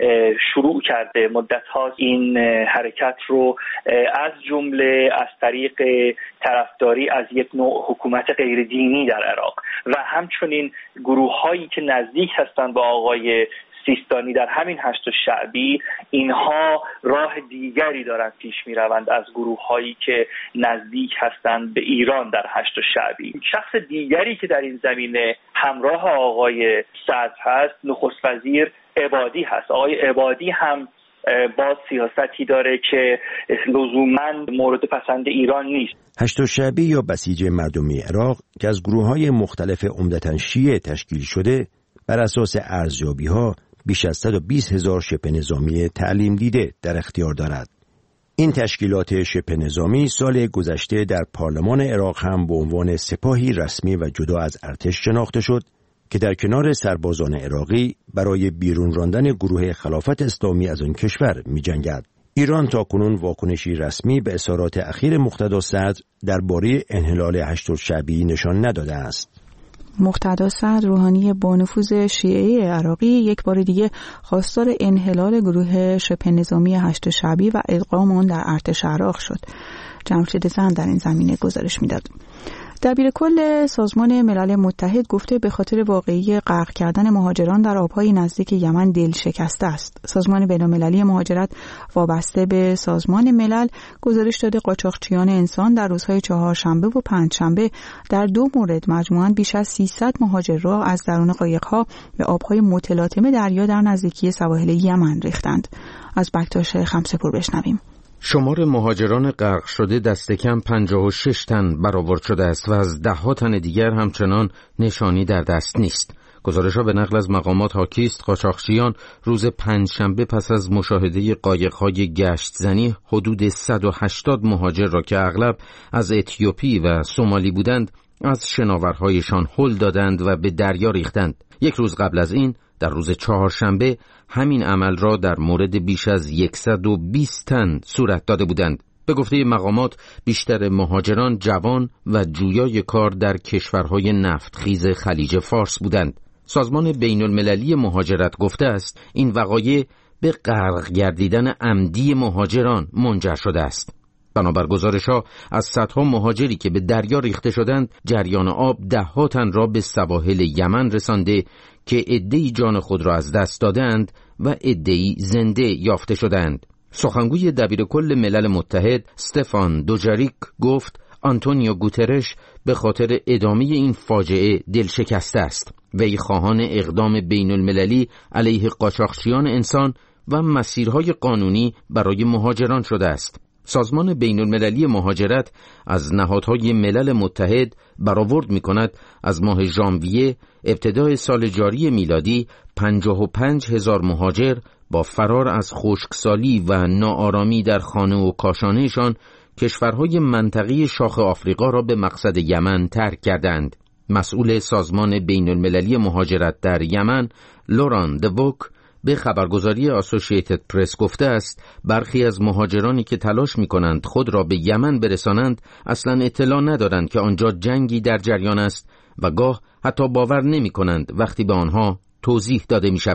شروع کرده مدت ها این حرکت رو، از جمله از طریق طرفداری از یک نوع حکومت غیر دینی در عراق و همچنین گروه هایی که نزدیک هستند با آقای سیستانی در همین هشت شعبی، اینها راه دیگری دارند پیش می روند از گروه هایی که نزدیک هستند به ایران در هشت شعبی. شخص دیگری که در این زمینه همراه آقای صدر هست نخست وزیر عبادی هست. آقای عبادی هم باز سیاستی داره که لزوماً مورد پسند ایران نیست. هشت شعبی یا بسیج مردمی عراق که از گروه‌های مختلف عمدتاً شیعه تشکیل شده، بر اساس ارزیابی‌ها بیش از صد و بیست هزار شبه نظامی تعلیم دیده در اختیار دارد. این تشکیلات شبه نظامی سال گذشته در پارلمان عراق هم به عنوان سپاهی رسمی و جدا از ارتش شناخته شد که در کنار سربازان عراقی برای بیرون راندن گروه خلافت اسلامی از آن کشور می‌جنگد. ایران تاکنون واکنشی رسمی به اظهارات اخیر مقتدا صدر درباره انحلال هشت شعبی نشان نداده است. مقتدا صدر روحانی با نفوذ شیعه عراقی یک بار دیگه خواستار انحلال گروه شبه نظامی هشت شعبی و ادغام آن در ارتش عراق شد. جمشید زند در این زمینه گزارش میداد. دبیر کل سازمان ملل متحد گفته به خاطر واقعی غرق کردن مهاجران در آبهای نزدیک یمن دل شکسته است. سازمان بین‌المللی مهاجرت وابسته به سازمان ملل گزارش داده قاچاقچیان انسان در روزهای چهارشنبه و پنجشنبه در دو مورد مجموعاً بیش از سیصد مهاجر را از درون قایق‌ها به آبهای متلاطم دریا در نزدیکی سواحل یمن ریختند. از بکتاش خمسه‌پور بشنویم. شمار مهاجران غرق شده دست کم پنجاه و شش تن برآورد شده است و از ده ها تن دیگر همچنان نشانی در دست نیست. گزارش‌ها به نقل از مقامات حاکی است قاچاقچیان روز پنجشنبه پس از مشاهده قایق‌های گشت زنی حدود صد و هشتاد مهاجر را که اغلب از اتیوپی و سومالی بودند از شناورهایشان هل دادند و به دریا ریختند. یک روز قبل از این در روز چهارشنبه همین عمل را در مورد بیش از صد و بیست تن صورت داده بودند. به گفته مقامات بیشتر مهاجران جوان و جویای کار در کشورهای نفتخیز خلیج فارس بودند. سازمان بین المللی مهاجرت گفته است این وقایع به غرق گردیدن عمدی مهاجران منجر شده است. بنابر گزارش‌ها از صدها مهاجری که به دریا ریخته شدند جریان آب ده‌ها تن را به سواحل یمن رسانده که عده‌ای جان خود را از دست دادند و عده‌ای زنده یافته شدند. سخنگوی دبیر کل ملل متحد استفان دوجاریک گفت آنتونیو گوترش به خاطر ادامه این فاجعه دل شکسته است. وی خواهان اقدام بین المللی علیه قاچاقچیان انسان و مسیرهای قانونی برای مهاجران شده است. سازمان بین المللی مهاجرت از نهادهای ملل متحد برآورد می کند از ماه ژانویه ابتدای سال جاری میلادی پنجاه و پنج هزار مهاجر با فرار از خشکسالی و ناآرامی در خانه و کاشانهشان کشورهای منطقه شاخ آفریقا را به مقصد یمن ترک کردند. مسئول سازمان بین المللی مهاجرت در یمن لوران دووک به خبرگزاری آسوشییتد پرس گفته است برخی از مهاجرانی که تلاش می‌کنند خود را به یمن برسانند اصلاً اطلاع ندارند که آنجا جنگی در جریان است و گاه حتی باور نمی‌کنند وقتی به آنها توضیح داده می‌شود.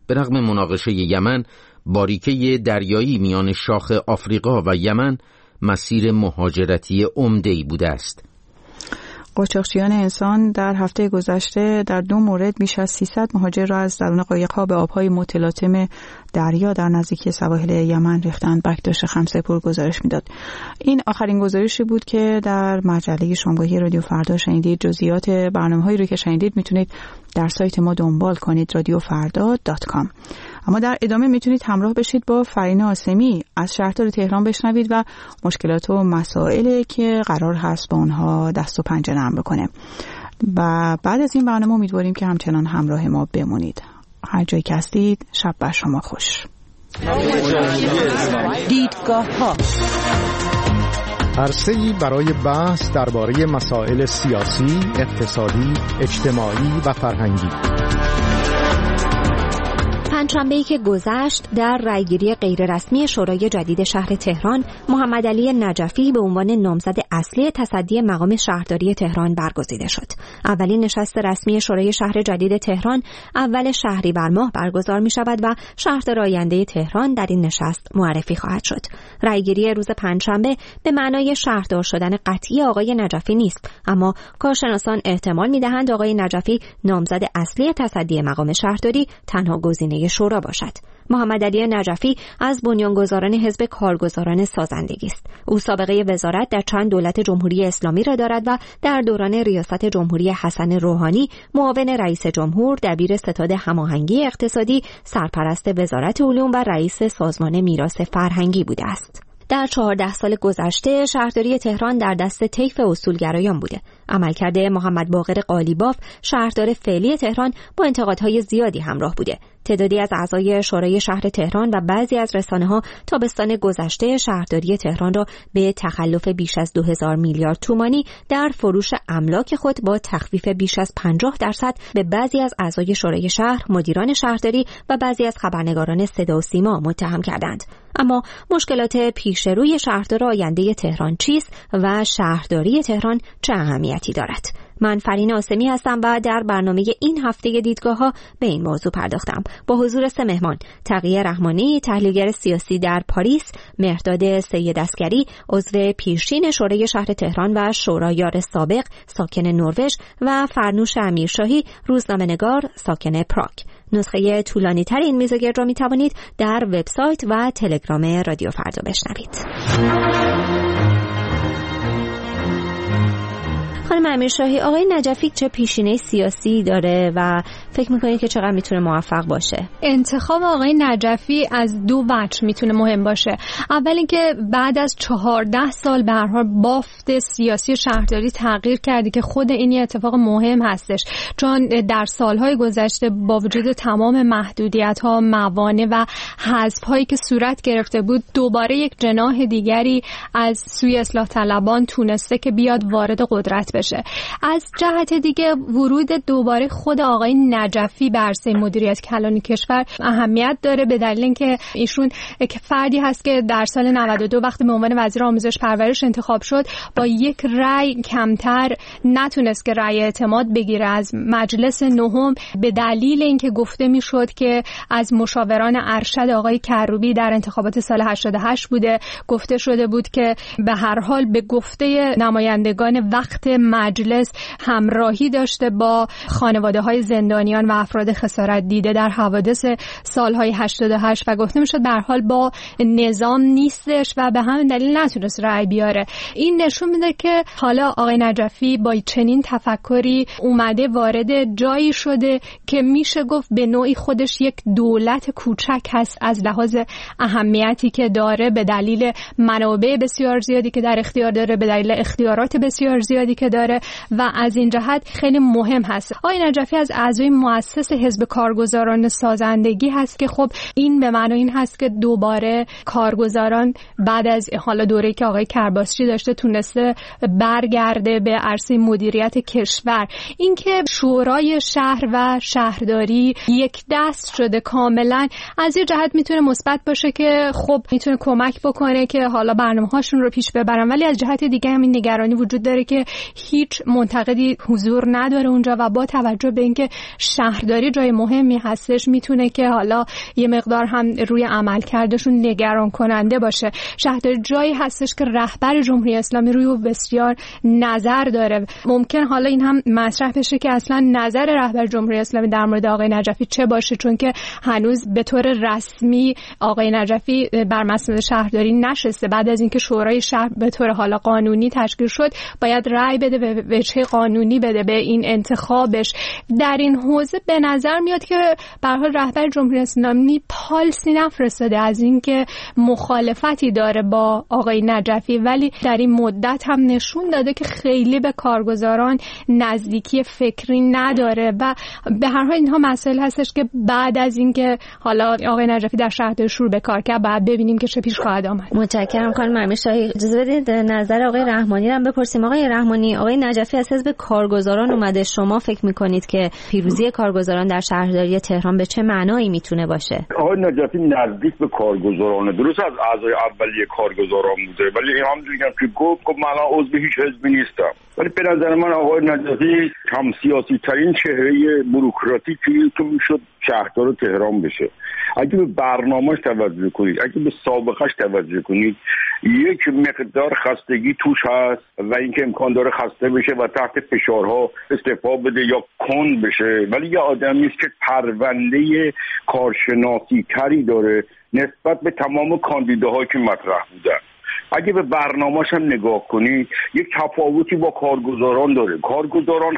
به رغم مناقشه یمن، باریکه دریایی میان شاخ آفریقا و یمن مسیر مهاجرتی عمده‌ای بوده است. قاچاقچیان انسان در هفته گذشته در دو مورد بیش از سیصد مهاجر را از درون قایق‌ها به آب‌های متلاطم دریا در نزدیکی سواحل یمن ریختند. بکداشت خمسه‌پور گزارش میداد. این آخرین گزارشی بود که در مجله شامگاهی رادیو فردا شنیدید. جزئیات برنامه‌هایی رو که شنیدید میتونید در سایت ما دنبال کنید رادیو فردا دات کام. اما در ادامه میتونید همراه بشید با فرین آسمی از شهردار تهران بشنوید و مشکلات و مسائلی که قرار هست با اونها دست و پنجه نرم بکنه. و بعد از این برنامه امیدواریم که همچنان همراه ما بمونید. هر جایی که هستید شب بر شما خوش. دیدگاه ها عرصه‌ای برای بحث درباره مسائل سیاسی، اقتصادی، اجتماعی و فرهنگی. پنجشنبه‌ای که گذشت در رأیگیری غیررسمی شورای جدید شهر تهران، محمد علی نجفی به عنوان نامزد اصلی تصدی مقام شهرداری تهران برگزیده شد. اولین نشست رسمی شورای شهر جدید تهران اول شهریور ماه برگزار می‌شود و شهردار آینده تهران در این نشست معرفی خواهد شد. رأیگیری روز پنجشنبه به معنای شهردار شدن قطعی آقای نجفی نیست، اما کارشناسان احتمال می‌دهند آقای نجفی نامزد اصلی تصدی مقام شهرداری تنها گزینه شورا باشد. محمد علی نجفی از بنیانگذاران حزب کارگزاران سازندگی است. او سابقه وزارت در چند دولت جمهوری اسلامی را دارد و در دوران ریاست جمهوری حسن روحانی معاون رئیس جمهور، دبیر ستاد هماهنگی اقتصادی، سرپرست وزارت علوم و رئیس سازمان میراث فرهنگی بوده است. در چهارده سال گذشته شهرداری تهران در دست طیف اصولگرایان بوده. عملکرد محمد باقر قالیباف شهردار فعلی تهران با انتقادهای زیادی همراه بوده. تعدادی از اعضای شورای شهر تهران و بعضی از رسانه‌ها تابستان گذشته شهرداری تهران را به تخلف بیش از دو هزار میلیارد تومانی در فروش املاک خود با تخفیف بیش از پنجاه درصد به بعضی از اعضای شورای شهر، مدیران شهرداری و بعضی از خبرنگاران صدا و سیما متهم کردند. اما مشکلات پیش روی شهردار آینده تهران چیست و شهرداری تهران چه اهمیتی دارد؟ من فرین آسمی هستم و در برنامه این هفته دیدگاه‌ها به این موضوع پرداختم با حضور سه مهمان: تقی رحمانی، تحلیلگر سیاسی در پاریس، مهرداد سید عسگری، عضو پیشین شورای شهر تهران و شورایار سابق ساکن نروژ، و فرنوش امیرشاهی، روزنامه‌نگار ساکن پراگ. نسخه طولانی تر این میزگرد را می توانید در وبسایت و تلگرام رادیو فردا بشنوید. خانم امیرشاهی، آقای نجفی چه پیشینه سیاسی داره و فکر میکنید که چقدر میتونه موفق باشه؟ انتخاب آقای نجفی از دو وجه میتونه مهم باشه. اول اینکه بعد از چهارده سال به هر حال بافت سیاسی شهرداری تغییر کرده که خود این یه اتفاق مهم هستش، چون در سالهای گذشته با وجود تمام محدودیت‌ها، موانع و حذف‌هایی که صورت گرفته بود، دوباره یک جناح دیگری از سوی اصلاح طلبان تونسته که بیاد وارد قدرت بشه. از جهت دیگه ورود دوباره خود آقای نجفی به عرصه مدیریت کلان کشور اهمیت داره، به دلیل اینکه ایشون فردی هست که در سال نود و دو وقتی به عنوان وزیر آموزش پرورش انتخاب شد با یک رأی کمتر نتونست که رأی اعتماد بگیره از مجلس نهم، به دلیل اینکه گفته میشد که از مشاوران ارشد آقای کروبی در انتخابات سال هشتاد و هشت بوده. گفته شده بود که به هر حال به گفته نمایندگان وقت مجلس همراهی داشته با خانواده‌های زندانیان و افراد خسارت دیده در حوادث سالهای هشتاد و هشت و گفته میشد به هر حال با نظام نیستش و به همین دلیل نتونست رأی بیاره. این نشون میده که حالا آقای نجفی با چنین تفکری اومده وارد جایی شده که میشه گفت به نوعی خودش یک دولت کوچک هست از لحاظ اهمیتی که داره، به دلیل منابع بسیار زیادی که در اختیار داره، به دلیل اختیارات بسیار زیادی که داره و از این جهت خیلی مهم هست. آقای نجفی از اعضای مؤسس حزب کارگزاران سازندگی هست که خب این به معنی این هست که دوباره کارگزاران بعد از حالا دوره‌ای که آقای کرباسچی داشته تونسته برگرده به عرصه مدیریت کشور. اینکه شورای شهر و شهرداری یک دست شده کاملا، از این جهت میتونه مثبت باشه که خب میتونه کمک بکنه که حالا برنامه‌هاشون رو پیش ببرن، ولی از جهت دیگه همین نگرانی وجود داره که هیچ منتقدی حضور نداره اونجا و با توجه به اینکه شهرداری جای مهمی هستش، میتونه که حالا یه مقدار هم روی عملکردشون نگران کننده باشه. شهرداری جایی هستش که رهبر جمهوری اسلامی روی بسیار نظر داره. ممکن حالا این هم مطرح بشه که اصلا نظر رهبر جمهوری اسلامی در مورد آقای نجفی چه باشه، چون که هنوز به طور رسمی آقای نجفی بر مسند شهرداری نشسته. بعد از اینکه شورای شهر به طور حالا قانونی تشکیل شد باید رأی بده، به وجه قانونی بده به این انتخابش. در این حوزه به نظر میاد که به هر حال رهبر جمهوری اسلامی پالسی نفرستاده از اینکه مخالفتی داره با آقای نجفی، ولی در این مدت هم نشون داده که خیلی به کارگزاران نزدیکی فکری نداره و به هر حال اینها مسائل هستش که بعد از اینکه حالا آقای نجفی در شهرداری شروع به کار کرد بعد ببینیم که چه پیش خواهد آمد. متشکرم خانم امیرشاهی. اجازه بدید نظر آقای رحمانی رو هم بپرسیم. آقای رحمانی، آقای نجفی از حزب کارگزاران اومده، شما فکر میکنید که پیروزی کارگزاران در شهرداری تهران به چه معنایی میتونه باشه؟ آقای نجفی نزدیک به کارگزاران، درست از اعضای اولیه کارگزاران بوده، ولی همونجوری که گفت که من عضو هیچ حزبی نیستم، ولی به نظر من آقای نجفی هم سیاسی ترین چهره بوروکراتیکی که میشد شهردار تهران بشه. اگه به برنامه‌اش توجه کنید، اگه به سابقه‌اش توجه کنید، یک مقدار خستگی توش هست و اینکه امکان داره خسته بشه و تحت فشارها استعفا بده یا کند بشه، ولی یه آدمی است که پرونده کارشناسی تری داره نسبت به تمام کاندیداهایی که مطرح بودن. اگه به برنامه‌اش هم نگاه کنید یک تفاوتی با کارگزاران داره. کارگزاران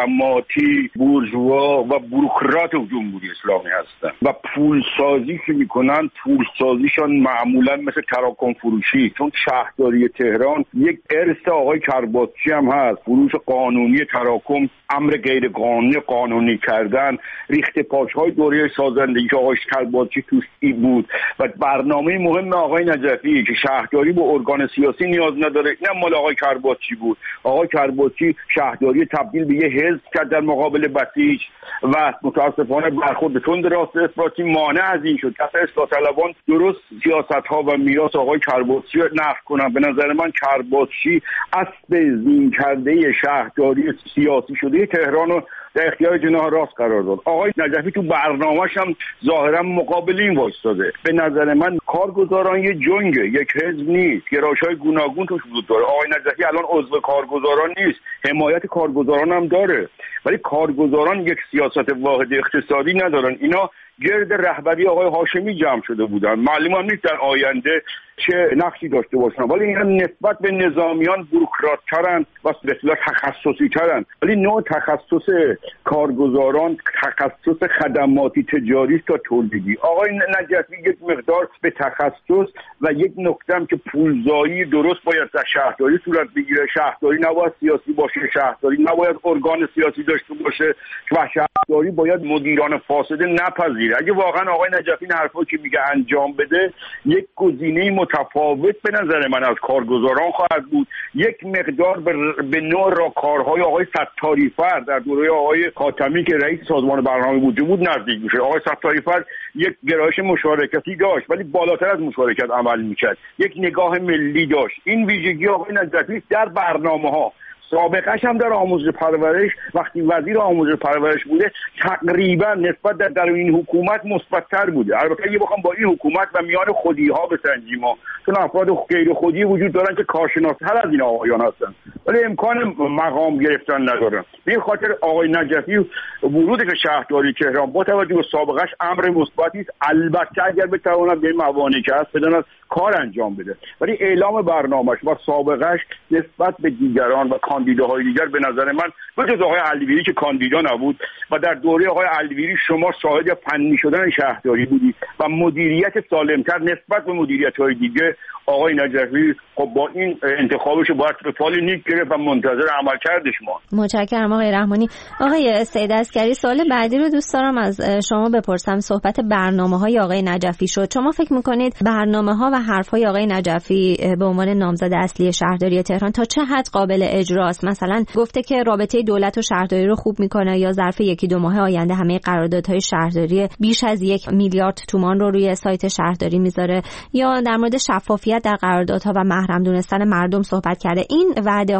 خدماتی، بورژوا و بوروکرات جمهوری اسلامی هستن و پولسازی که میکنن پولسازیشان معمولا مثل تراکم فروشی، چون شهرداری تهران یک ارث آقای کرباطچی هم هست، فروش قانونی تراکم، امر غیر قانونی قانونی کردن، ریخت پاچ‌های دوره سازندگی که آقای کرباطچی توش بود و برنامه مهم آقای نجفی که شهرداری به ارگان سیاسی نیاز نداره، نه مال آقای کرباطچی بود. آقای کرباطچی شهرداری تبدیل به یه حزب کرد در مقابل بسیج و متاسفانه برخورد تند راست افراطی مانع از این شد که اصلاح طلبان درست سیاست‌ها و میراث آقای کرباطچی رو نقض کنن. به نظر من کرباطچی اسب زین کرده شهرداری سیاسی شده تهران رو در اختیار جناح راست قرار داد. آقای نجفی تو برنامه‌اش هم ظاهرا مقابل این وایساده. به نظر من کارگزاران یه جنگه، یک حزب نیست، گرایش‌های گوناگون توش وجود داره. آقای نجفی الان عضو کارگزاران نیست، حمایت کارگزاران هم داره، ولی کارگزاران یک سیاست واحد اقتصادی ندارن. اینا گرد رهبری آقای هاشمی جمع شده بودن، معلوم هم نیست در آینده چه نقشی داشته باشن، ولی اینا نسبت به نظامیان بوروکرات‌ترن و به اصطلاح تخصصی‌ترن، ولی نوع تخصص کارگزاران تخصص خدماتی تجاری تا تولیدی. آقای نجفی یک مقدار به تخصص و یک نکته هم که پولزایی درست باید در شهرداری صورت بگیره. شهرداری نباید سیاسی باشه، شهرداری نباید ارگان سیاسی داشته باشه و شهرداری باید مدیران فاسد نپذیره. اگه واقعا آقای نجفی این حرفا که میگه انجام بده، یک گزینه متفاوت به نظر من از کارگزاران خواهد بود. یک مقدار به نوع را کارهای آقای ستاری فر در دوره آقای خاتمی که رئیس سازمان برنامه بودجه بود نزدیک میشه. آقای ستاری فر یک گرایش مشارکتی داشت ولی بالاتر از مشارکت عمل میکرد، یک نگاه ملی داشت. این ویژگی آقای نجفی در برنامه‌ها، سابقه‌اش هم در آموزش پرورش وقتی وزیر آموزش پرورش بوده تقریبا نسبت در, در این حکومت مثبت‌تر بوده. البته یه بخوام با این حکومت و میان خودی‌ها بسنجیم، چون افراد غیر خودی وجود دارن که کارشناس‌تر از این آقایان هستن ولی امکان مقام گرفتن ندارن. به این خاطر آقای نجفی ورود به شهرداری تهران با توجه به سابقه‌اش امر مثبتی است، البته اگر بتواند به موانعی که هست بداند کار انجام بده، ولی اعلام برنامه‌اش و سابقه‌اش نسبت به دیگران و کاندیداهای دیگر به نظر من بجز آقای علیویری که کاندیدا نبود و در دوره آقای علیویری شما شاهد فنی شدن شهرداری بودی و مدیریت سالمتر نسبت به مدیریت‌های دیگه. آقای نجفی خب با این انتخابش باید به فال نیک گرفت و منتظر عملکردش ما. متشکرم آقای رحمانی. آقای سید عسکری، سوال بعدی رو دوست دارم از شما بپرسم. صحبت برنامه‌های آقای نجفی شد. شما فکر می‌کنید برنامه‌ها و حرف‌های آقای نجفی به عنوان نامزد اصلی شهرداری تهران تا چه حد قابل اجراست؟ مثلا گفته که رابطه دولت و شهرداری رو خوب می‌کنه یا ظرف یکی دو ماه آینده همه قراردادهای شهرداری بیش از یک میلیارد تومان رو روی سایت شهرداری میذاره، یا در مورد شفافیت در قراردادها و محرم دونستن مردم صحبت کرده. این وعده ها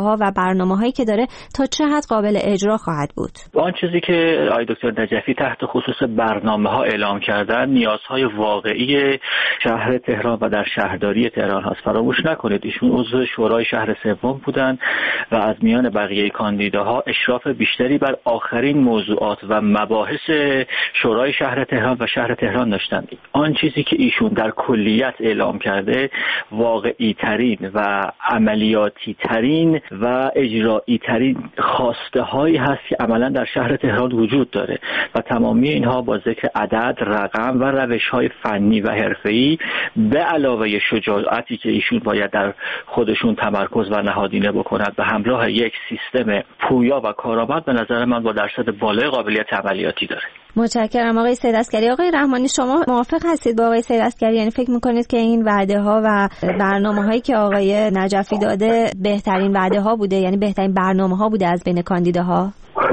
ها و برنامه‌هایی که داره تا چه حد قابل اجرا خواهد بود؟ آن چیزی که آقای دکتر نجفی تحت خصوص برنامه‌ها اعلام کردن نیازهای واقعی شهر تهران و در شهرداری تهران هست. فراموش نکنید ایشون عضو شورای شهر سوم بودن و از میان بقیه کاندیداها اشراف بیشتری بر آخرین موضوعات و مباحث شورای شهر تهران و شهر تهران داشتند. آن چیزی که ایشون در کلیت اعلام کرده واقعی ترین و عملیاتی ترین و اجرایی ترین خواسته هایی هست که عملا در شهر تهران وجود داره و تمامی اینها با ذکر عدد، رقم و روش های فنی و حرفه‌ای به علاوه شجاعتی که ایشون باید در خودشون تمرکز و نهادینه بکنند به همراه یک سیستم پویا و کارآمد به نظر من با درصد بالای قابلیت عملیاتی داره. متشکرم آقای سید عسگری. آقای رحمانی شما موافق هستید با آقای سید عسگری؟ یعنی فکر میکنید که این وعده ها و برنامه هایی که آقای نجفی داده بهترین وعده ها بوده، یعنی بهترین برنامه ها بوده از بین کاندیداها؟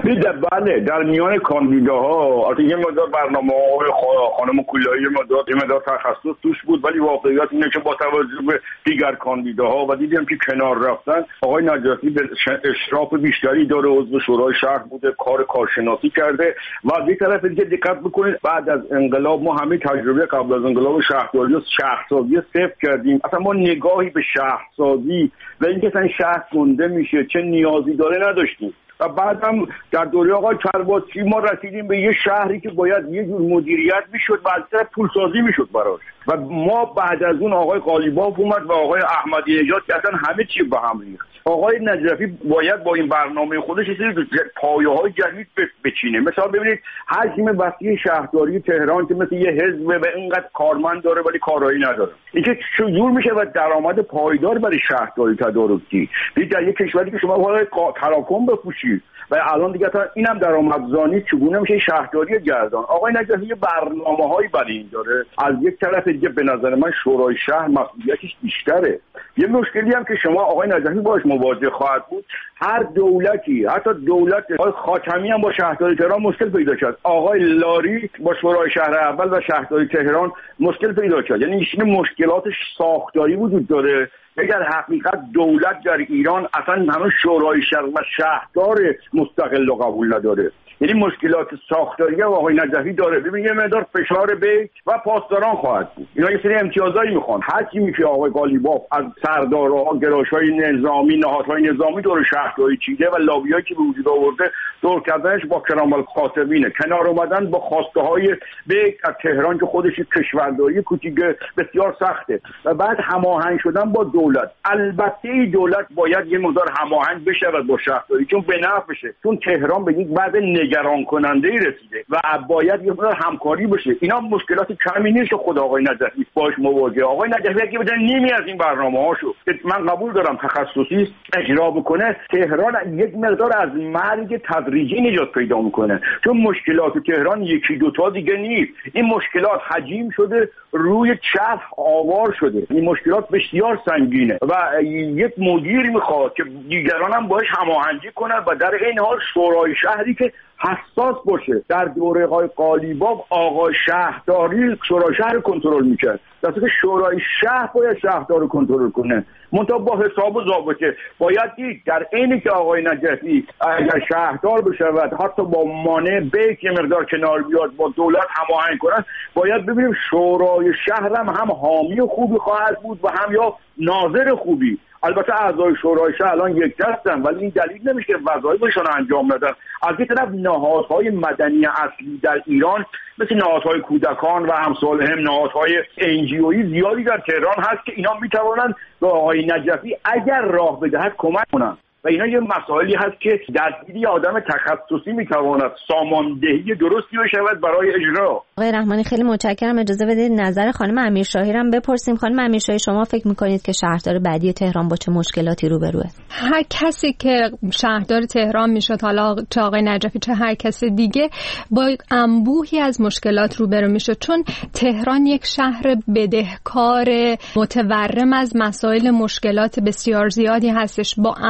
بله، در میان کاندیداها البته یه مقدار برنامه‌های خانم کولایی یه مقدار یه مقدار تخصص توش بود، ولی واقعیت اینه که با توجه به دیگر کاندیداها و دیدیم که کنار رفتن، آقای نجفی به اشراف بیشتری داره، عضو شورای شهر بوده، کار کارشناسی کرده و از یک طرف دیگه دقت بکنید بعد از انقلاب ما همه تجربه قبل از انقلاب شهرداری و شهرسازی صفر کردیم. اصلا ما نگاهی به شهرسازی و اینکه اصلا شهر گنده میشه چه نیازی داره نداشتیم. و بعد هم در دوره آقای کرباسی ما رسیدیم به یه شهری که باید یه جور مدیریت میشد و از طرف پولسازی میشد براش و ما بعد از اون آقای قالیباف اومد و آقای احمدی نژاد که اصلا همه چی به هم ریخت. آقای نجفی باید با این برنامه خودش یه سری پایه‌های جدید بچینه. مثلا ببینید حجم وسیع شهرداری تهران که مثل یه حزب و اینقدر کارمند داره ولی کارایی نداره، اینکه چجور میشه و درآمد پایدار برای شهرداری تدارکی در یک کشوری که شما باید تراکم بپوشید و الان دیگه تا اینم درآمدزایی چگونه میشه شهرداری گردان. آقای نجفی برنامه‌هایی برای این داره. از یک طرف دیگه به نظر من شورای شهر مسئولیتش بیشتره. یه مشکلی هم که شما آقای نجفی باهاش مواجه خواهد بود، هر دولتی حتی دولت آقای خاتمی هم با شهرداری تهران مشکل پیدا کرد، آقای لاری با شورای شهر اول و شهرداری تهران مشکل پیدا کرد. یعنی این مشکلات ساختاری وجود داره. اگر حقیقت دولت در ایران اصلا همون شورای شهر و شهردار مستقل و قبول نداره، یعنی مشکلات ساختاری و آقای نجفی داره. ببین یه مقدار فشار بیک و پاسداران خواهد بود، اینا یه سری امتیازایی میخوان. هر کی میشه آقای قالیباف از سردارها، گرایش‌های نظامی، نهادهای نظامی دور شهرداری چیده و لابیایی که به وجود آورده دور کردنش با کرام الخاطبینه، کنار اومدن با خواسته‌های بیک از تهران که خودش کشورداری کوچیک بسیار سخته و بعد هماهنگ شدن با دولت. البته این دولت باید یه مقدار هماهنگ بشه با شهرداری چون به نفعشه، چون تهران به یک وضع نگران کننده ای رسیده و باید یه مقدار همکاری بشه. اینا مشکلات کمی نیست که خود آقای نجفی باش مواجهه. آقای نجفی اگه بده نیمی از این برنامه‌هاشو که من قبول دارم تخصصی اجرا بکنه، تهران یک مقدار از مرگ تدریجی نجات پیدا میکنه، چون مشکلات تهران یکی دوتا دیگه نیست. این مشکلات حجیم شده، روی چرخ آوار شده. این مشکلات بسیار سنگینه و یک مدیر میخواد که دیگران هم باش هماهنگی کنن و در این حال شورای شهری که حساس باشه. در دوره آقای قالیباف آقای شهرداری شورای شهر کنترل میکرد، در صورتی که شورای شهر باید شهردار رو کنترل کنه، منتها با حساب و ضابطه. باید دید در اینی که آقای نجفی اگر شهردار بشود حتی با مانع بیک یه مقدار کنار بیاد با دولت هماهنگ کنن، باید ببینیم شورای شهر هم هم حامی خوبی خواهد بود و هم یا ناظر خوبی. البته اعضای شورای شهر الان یک دستن ولی این دلیل نمیشه که وظایفشون انجام ندن. از یک طرف نهادهای مدنی اصلی در ایران مثل نهادهای کودکان و امثال هم نهادهای انجیویی زیادی در تهران هست که اینا میتوانند به آقای نجفی اگر راه بدهد کمک کنند و اینا یه مسائلی هست که در دید آدم تخصصی میتواند ساماندهی درستی بشود برای اجرا. آقای رحمانی خیلی متشکرم. اجازه بدید نظر خانم امیرشاهی رو هم بپرسیم. خانم امیرشاهی شما فکر میکنید که شهردار بعدی تهران با چه مشکلاتی روبروه؟ هر کسی که شهردار تهران میشد، حالا چه آقای نجفی چه هر کسی دیگه، با انبوهی از مشکلات روبرو میشد، چون تهران یک شهر بدهکار متورم از مسائل مشکلات بسیار زیادی هستش با انبوهی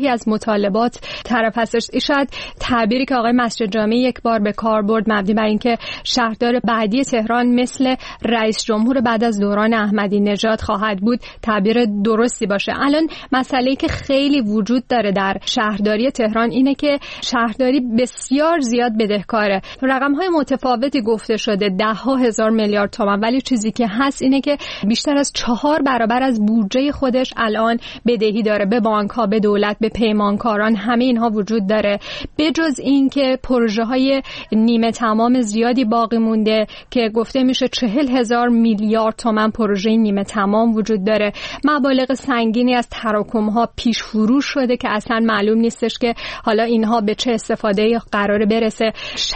گروهی از مطالبات طرف هستش. شاید تعبیری که آقای مسجد جامعی یک بار به کار برد مبنی بر اینکه شهردار بعدی تهران مثل رئیس جمهور بعد از دوران احمدی نژاد خواهد بود تعبیر درستی باشه. الان مسئله‌ای که خیلی وجود داره در شهرداری تهران اینه که شهرداری بسیار زیاد بدهکاره. رقم‌های متفاوتی گفته شده، ده ها هزار میلیارد تومان، ولی چیزی که هست اینه که بیشتر از چهار برابر از بودجه خودش الان بدهی داره به بانک‌ها، به دولت، به پیمانکاران. همه اینها وجود داره. بجز این که پروژه‌های نیمه تمام زیادی باقی مونده که گفته میشه چهل هزار میلیارد تومان پروژه نیمه تمام وجود داره. مبالغ سنگینی از تراکم‌ها پیش فروش شده که اصلا معلوم نیستش که حالا اینها به چه استفاده قرار برسه.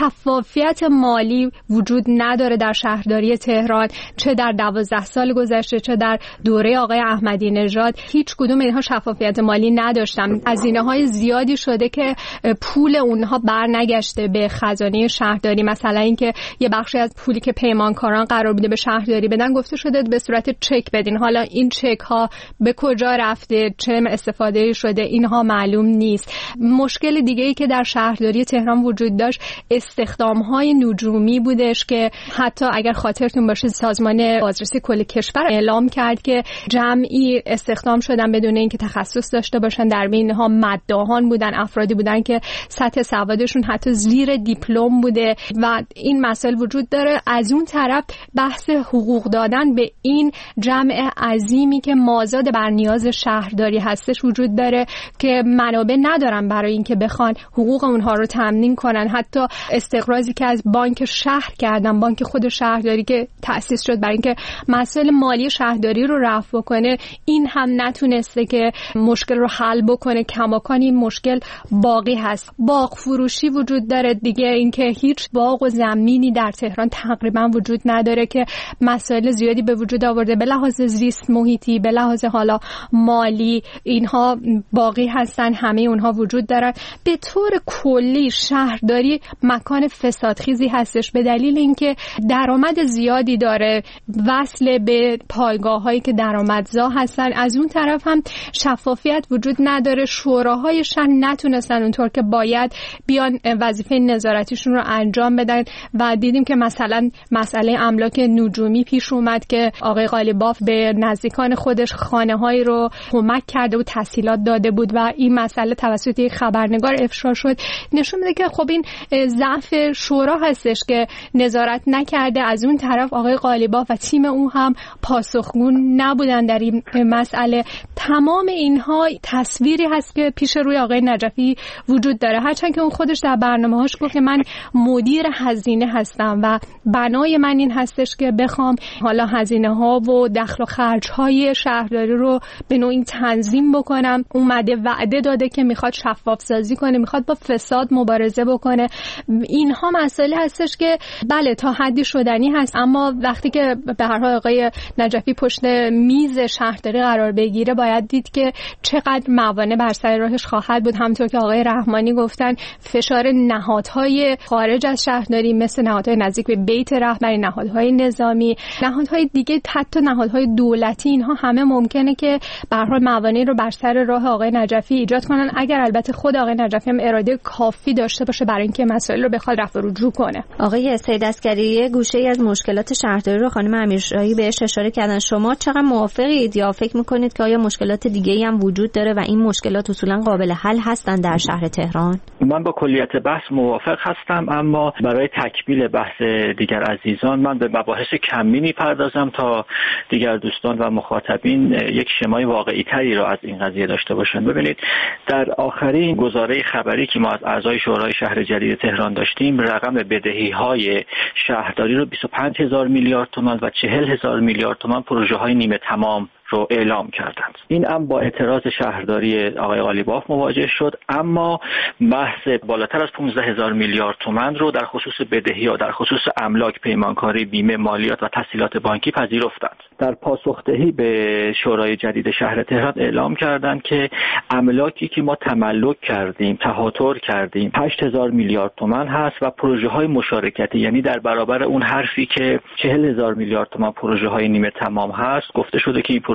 شفافیت مالی وجود نداره در شهرداری تهران، چه در دوازده سال گذشته چه در دوره آقای احمدی نژاد. هیچ کدوم اینها شفافیت مالی نداشتن. هزینه‌های زیادی شده که پول اونها برنگشته به خزانه شهرداری. مثلا اینکه یه بخشی از پولی که پیمانکاران قرار بوده به شهرداری بدن گفته شده به صورت چک بدین. حالا این چک ها به کجا رفته، چه استفاده شده، اینها معلوم نیست. مشکل دیگه ای که در شهرداری تهران وجود داشت استخدام های نجومی بودش که حتی اگر خاطرتون باشه سازمان بازرسی کل کشور اعلام کرد که جمعی استخدام شدن بدون اینکه تخصص داشته باشن. در بین اینها مداحان بودن، افرادی بودن که سطح سوادشون حتی زیر دیپلم بوده و این مسائل وجود داره. از اون طرف بحث حقوق دادن به این جمع عظیمی که مازاد بر نیاز شهرداری هستش وجود داره که منابع ندارن برای اینکه بخوان حقوق اونها رو تامین کنن. حتی استقراضی که از بانک شهر کردن، بانک خود شهرداری که تأسیس شد برای اینکه مسائل مالی شهرداری رو رفع بکنه، این هم نتونسته که مشکل رو حل بکنه. کماکان این مشکل باقی هست. باغ فروشی وجود داره دیگه، اینکه هیچ باغ و زمینی در تهران تقریبا وجود نداره که مسائل زیادی به وجود آورده به لحاظ زیست محیطی، به لحاظ حالا مالی. اینها باقی هستن، همه اونها وجود دارن. به طور کلی شهرداری مکان فسادخیزی هستش به دلیل اینکه درآمد زیادی داره وصل به پایگاه‌هایی که درآمدزا هستن. از اون طرف هم شفافیت وجود نداره. شوراهای شهر نتونستن اونطور که باید بیان وظیفه نظارتیشون رو انجام بدن و دیدیم که مثلا مسئله املاک نجومی پیش اومد که آقای قالیباف به نزدیکان خودش خانه‌هایی رو کمک کرده و تسهیلات داده بود و این مسئله توسط یک خبرنگار افشا شد. نشون میده که خب این ضعف شورا هستش که نظارت نکرده. از اون طرف آقای قالیباف و تیم او هم پاسخگو نبودن در این مسئله. تمام اینها تصویری هست که پیش روی آقای نجفی وجود داره، هرچند که اون خودش در برنامه‌هاش گفت که من مدیر هزینه هستم و بنای من این هستش که بخوام حالا هزینه ها و دخل و خرج های شهرداری رو به نوعی تنظیم بکنم. اومده وعده داده که میخواد شفاف سازی کنه، میخواد با فساد مبارزه بکنه. اینها مسئله هستش که بله تا حدی شدنی هست، اما وقتی که به هر حال آقای نجفی پشت میز شهرداری قرار بگیره باید دید که چقدر موانع بر سر راهش خواهد بود. همونطور که آقای رحمانی گفتن فشار نهادهای خارج از شهرداری مثل نهادهای نزدیک به بیت رهبری، نهادهای نظامی، نهادهای دیگه، حتی نهادهای دولتی، اینها همه ممکنه که به هر حال موانعی رو بر سر راه آقای نجفی ایجاد کنن، اگر البته خود آقای نجفی هم اراده کافی داشته باشه برای اینکه مسائل رو بخواد رفع و رجوع کنه. آقای سید عسکری گوشه‌ای از مشکلات شهرداری رو خانم امیرشاهی بهش اشاره کردن. شما چقدر موافقید یا فکر می‌کنید که آیا مشکلات دیگه‌ای هم وجود داره و این مشکلات اصولاً قابل حل هستن در شهر تهران؟ من با کلیت بحث موافق هستم، اما برای تکمیل بحث دیگر عزیزان من به مباحث کمی می‌پردازم تا دیگر دوستان و مخاطبین یک شمای واقعی‌تری را از این قضیه داشته باشند. ببینید در آخرین گزاره خبری که ما از اعضای شورای شهر جدید تهران داشتیم، رقم بدهی‌های شهرداری رو بیست و پنج هزار میلیارد تومان و چهل هزار میلیارد تومان پروژه‌های نیمه تمام رو اعلام کردند. این هم با اعتراض شهرداری آقای قالیباف مواجه شد، اما بحث بالاتر از پانزده هزار میلیارد تومان رو در خصوص بدهی‌ها، در خصوص املاک، پیمانکاری، بیمه، مالیات و تسهیلات بانکی پذیرفتند. در پاسخدهی به شورای جدید شهر تهران اعلام کردند که املاکی که ما تملک کردیم، تهاتر کردیم، هشت هزار میلیارد تومان هست و پروژه‌های مشارکتی، یعنی در برابر اون حرفی که چهل هزار میلیارد تومان پروژه‌های نیمه تمام هست، گفته شده که این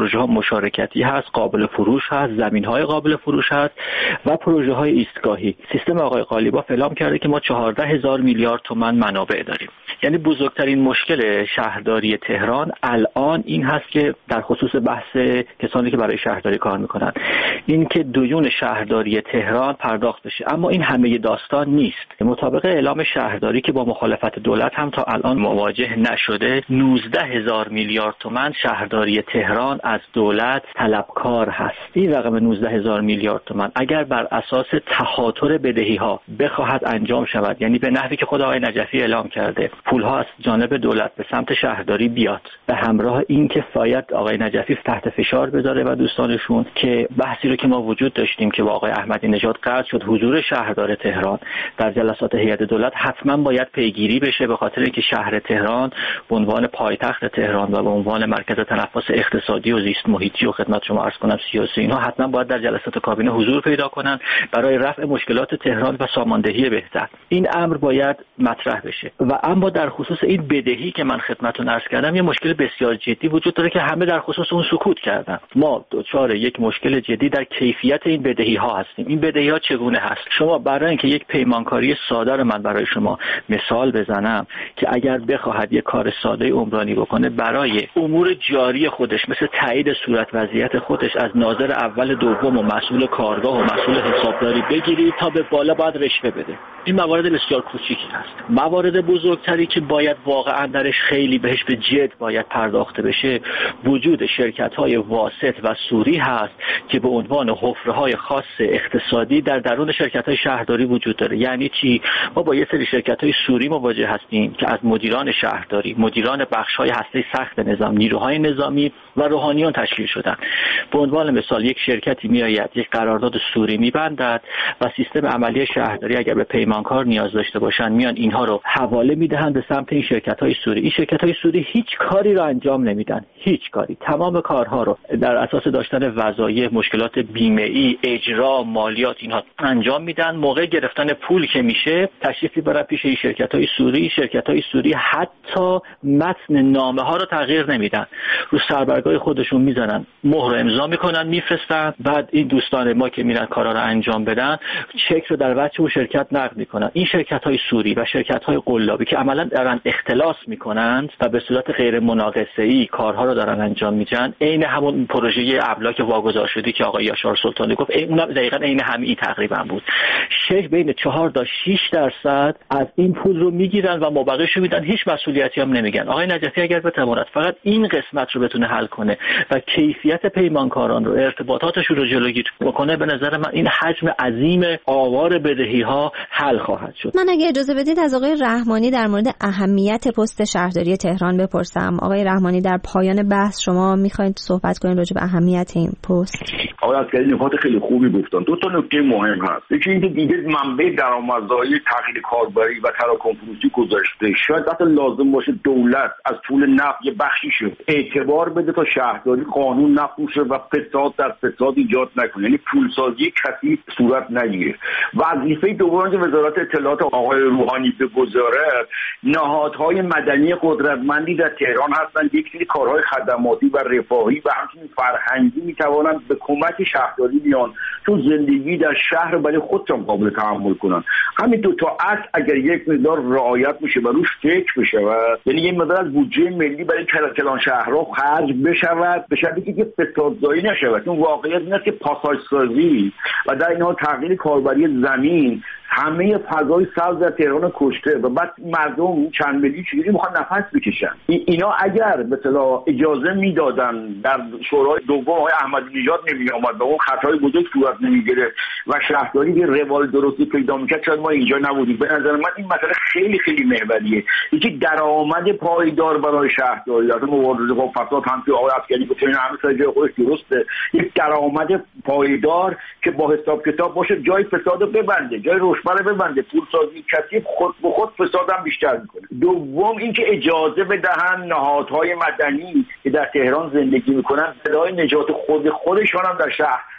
پروژه ها مشارکتی هست، قابل فروش هست، زمین های قابل فروش هست و پروژه های ایستگاهی. سیستم آقای قالیباف اعلام کرده که ما چهارده هزار میلیارد تومان منابع داریم. یعنی بزرگترین مشکل شهرداری تهران الان این هست که در خصوص بحث کسانی که برای شهرداری کار میکنن، این که دیون شهرداری تهران پرداخت بشه. اما این همه داستان نیست. مطابق اعلام شهرداری که با مخالفت دولت هم تا الان مواجه نشده، نوزده هزار میلیارد تومان شهرداری تهران از دولت طلبکار هست. این رقم نوزده هزار میلیارد تومان اگر بر اساس تهاتر بدهی ها بخواهد انجام شود، یعنی به نحوی که خود آقای نجفی اعلام کرده پول ها از جانب دولت به سمت شهرداری بیاد، به همراه این که باید آقای نجفی تحت فشار بذاره و دوستانشون که بحثی رو که ما وجود داشتیم که با آقای احمدی نژاد قطع شد، حضور شهردار تهران در جلسات هیئت دولت حتما باید پیگیری بشه، به خاطر اینکه شهر تهران به عنوان پایتخت تهران و به عنوان مرکز تنفس اقتصادی و زیست محیطی و خدمت شما عرض کنم سیاسی، اینها حتما باید در جلسات کابینه حضور پیدا کنن برای رفع مشکلات تهران و ساماندهی بهتر. این امر باید مطرح بشه. و اما در خصوص این بدهی که من خدمتتون عرض کردم، یه مشکل بسیار جدی وجود داره که همه در خصوص اون سکوت کردن. ما دچار یک مشکل جدی در کیفیت این بدهی ها هستیم. این بدهی ها چگونه هست؟ شما برای اینکه یک پیمانکاری ساده رو من برای شما مثال بزنم که اگر بخواهد یک کار ساده عمرانی بکنه، برای امور جاری خودش مثل تایید صورت وضعیت خودش از ناظر اول دوم و مسئول کارگاه و مسئول حسابداری بگیرید تا به بالا باید رشوه بده. این موارد بسیار کوچیکی هست. موارد بزرگتری که باید واقعا درش خیلی بهش به جد باید پرداخته بشه، وجود شرکت‌های واسط و سوری هست که به عنوان حفره‌های خاص اقتصادی در درون شرکت‌های شهرداری وجود داره. یعنی چی؟ ما با یه سری شرکت‌های سوری مواجه هستیم که از مدیران شهرداری، مدیران بخش‌های هسته سخت نظام، نیروهای نظامی و روحانیون تشکیل شدن. به عنوان مثال یک شرکتی میآید یک قرارداد سوری می‌بندد و سیستم عملی شهرداری اگر به پیمانکار نیاز داشته باشن میان اینها رو حواله میدهند به سمت این شرکت‌های سوری. این شرکت‌های سوری هیچ کاری رو انجام نمیدن، هیچ کاری. تمام کارها رو در اساس داشتن وظایف، مشکلات بیمه‌ای، اجرا، مالیات اینها انجام میدن. موقع گرفتن پول که میشه تشریف میبرن پیش این شرکت‌های سوری. شرکت‌های سوری حتی متن نامه ها رو تغییر نمیدن، رو سربرگاه خودشون میزنن، مهر امضا میکنن، میفرستن. بعد این دوستان ما که میرن کارا رو انجام بدن، چک رو در وجه اون شرکت نقد میکنن. این شرکت‌های سوری و شرکت‌های قلابی که عملاً دارن اختلاس میکنند و به صورت غیر مناقصه‌ای کارها رو دارن انجام میدن، عین همون پروژه ابلاک واگذار شدی که آقای یاشار سلطانی گفت، اونم دقیقاً عین همین تقریبا بود. شش بین چهار تا شش درصد از این پول رو میگیرن و مابقیشو میدن، هیچ مسئولیتی هم نمیگن. آقای نجفی اگر بتواند فقط این قسمت رو بتونه حل کنه و کیفیت پیمانکاران رو، ارتباطاتشون رو جلوگیری بکنه، به نظر من این حجم عظیم آوار بدهی ها حل خواهد شد. من اگه اجازه بدید از آقای رحمانی در مورد اهمیت پست شهرداری تهران بپرسم. آقای رحمانی، در پایان بحث شما میخواید صحبت کنید راجع به اهمیت این پست؟ آقای عسکری نکات خیلی خوبی گفتن. دو تا نکته مهم هست. یکی اینکه دیگه منبع درآمدزایی تغییر کاربری و تراکم فروشی گذاشته. شاید حتی لازم باشه دولت از پول نفت یه بخشی شد اعتبار بده تا شهرداری قانون نفروشه و فساد در فساد ایجاد نکنه، یعنی پولسازی کثیف صورت نگیره. وظیفه دوم که وزارت اطلاعات آقای روحانی بگذاره، نهادهای مدنی قدرتمندی در تهران هستند، یک سری کارهای خدماتی و رفاهی و همچنین فرهنگی میتوانند به کمک شهرداری بیان چون زندگی در شهر برای خودشون قابل تحمل کنن. همین دو تا اصل اگر یک مقدار رعایت میشه و روش فکر بشه و یعنی یک مقدار از بودجه ملی برای کلان شهرها خرج بشود، به شرطی که فسادزایی نشود. چون واقعیت این است که پاساژ سازی و در این حال تغییر کاربری زمین همه فضای سبز در تهران کشته و بعد مردم چند میلیون چجوری میخوان نفس بکشن. اینا اگر به اصطلاح اجازه میدادن در شورای دوم آقای احمدی نژاد نمی اومد و اون خطای بزرگ صورت نمیگرفت و شهرداری به روال درستی پیدا میکرد، شاید ما اینجا نبودیم. به نظر من این مسئله خیلی خیلی محوریه. یکی درآمد پایدار برای شهرداری، از مبارزه با فساد هم که آقای عسکری گفت این همه سر جای خودش درسته، یک درآمد پایدار که با حساب کتاب باشه، جای فساد ببنده، جای روشبر ببنده. پولسازی کثیف خود به خود فساد هم بیشتر میکنه. دوم اینکه اجازه بدهن نهادهای مدنی که در تهران زندگی میکنن برای نجات خود خودشان هم در شهر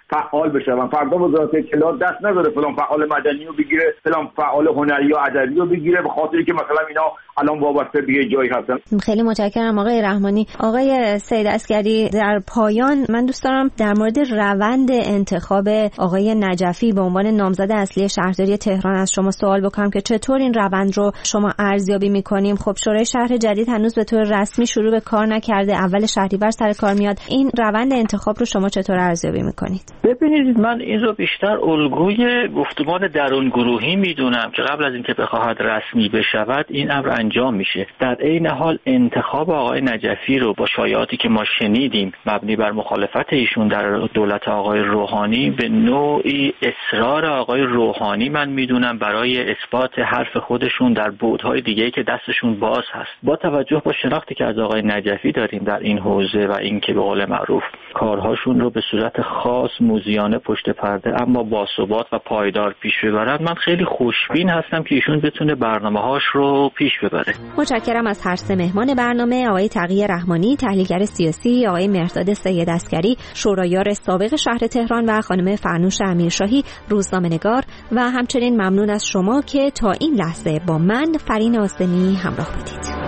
فعال بشن. فردا وزارت اطلاعات دست نداره فلان فعال مدنی رو بگیره، فلان فعال هنری یا ادبی رو بگیره، به خاطری که مثلا اینا الان وابسته به یه جایی هستن. خیلی متشکرم آقای رحمانی. آقای سید عسگری، در پایان من دوست دارم در مورد روند انتخاب آقای نجفی به عنوان نامزد اصلی شهرداری تهران از شما سوال بکنم که چطور این روند رو شما ارزیابی می‌کنیم. خب شورای شهر جدید هنوز به طور رسمی شروع به کار نکرده، اول شهریور سر کار میاد. این روند انتخاب رو شما چطور ارزیابی می‌کنید؟ ببینید، من این رو بیشتر الگوی گفتمان درون گروهی میدونم که قبل از اینکه بخواهد رسمی بشود این امر انجام میشه. در عین حال انتخاب آقای نجفی رو با شایعاتی که ما شنیدیم مبنی بر مخالفت ایشون در دولت آقای روحانی به نوعی اصرار آقای روحانی من میدونم برای اثبات حرف خودشون در بعدهای دیگه‌ای که دستشون باز هست. با توجه به شناختی که از آقای نجفی داریم در این حوزه و اینکه به قول معروف کارهاشون رو به صورت خاص موزیانه پشت پرده اما باثبات و پایدار پیش ببرن، من خیلی خوشبین هستم که ایشون بتونه برنامه‌هاش رو پیش ببره. متشکرم از هر سه مهمان برنامه، آقای تقی رحمانی تحلیلگر سیاسی، آقای مهرداد سید عسگری شورایار سابق شهر تهران و خانم فرنوش امیرشاهی روزنامه‌نگار، و همچنین ممنون از شما که تا این لحظه با من فرین آستینی همراه بودید.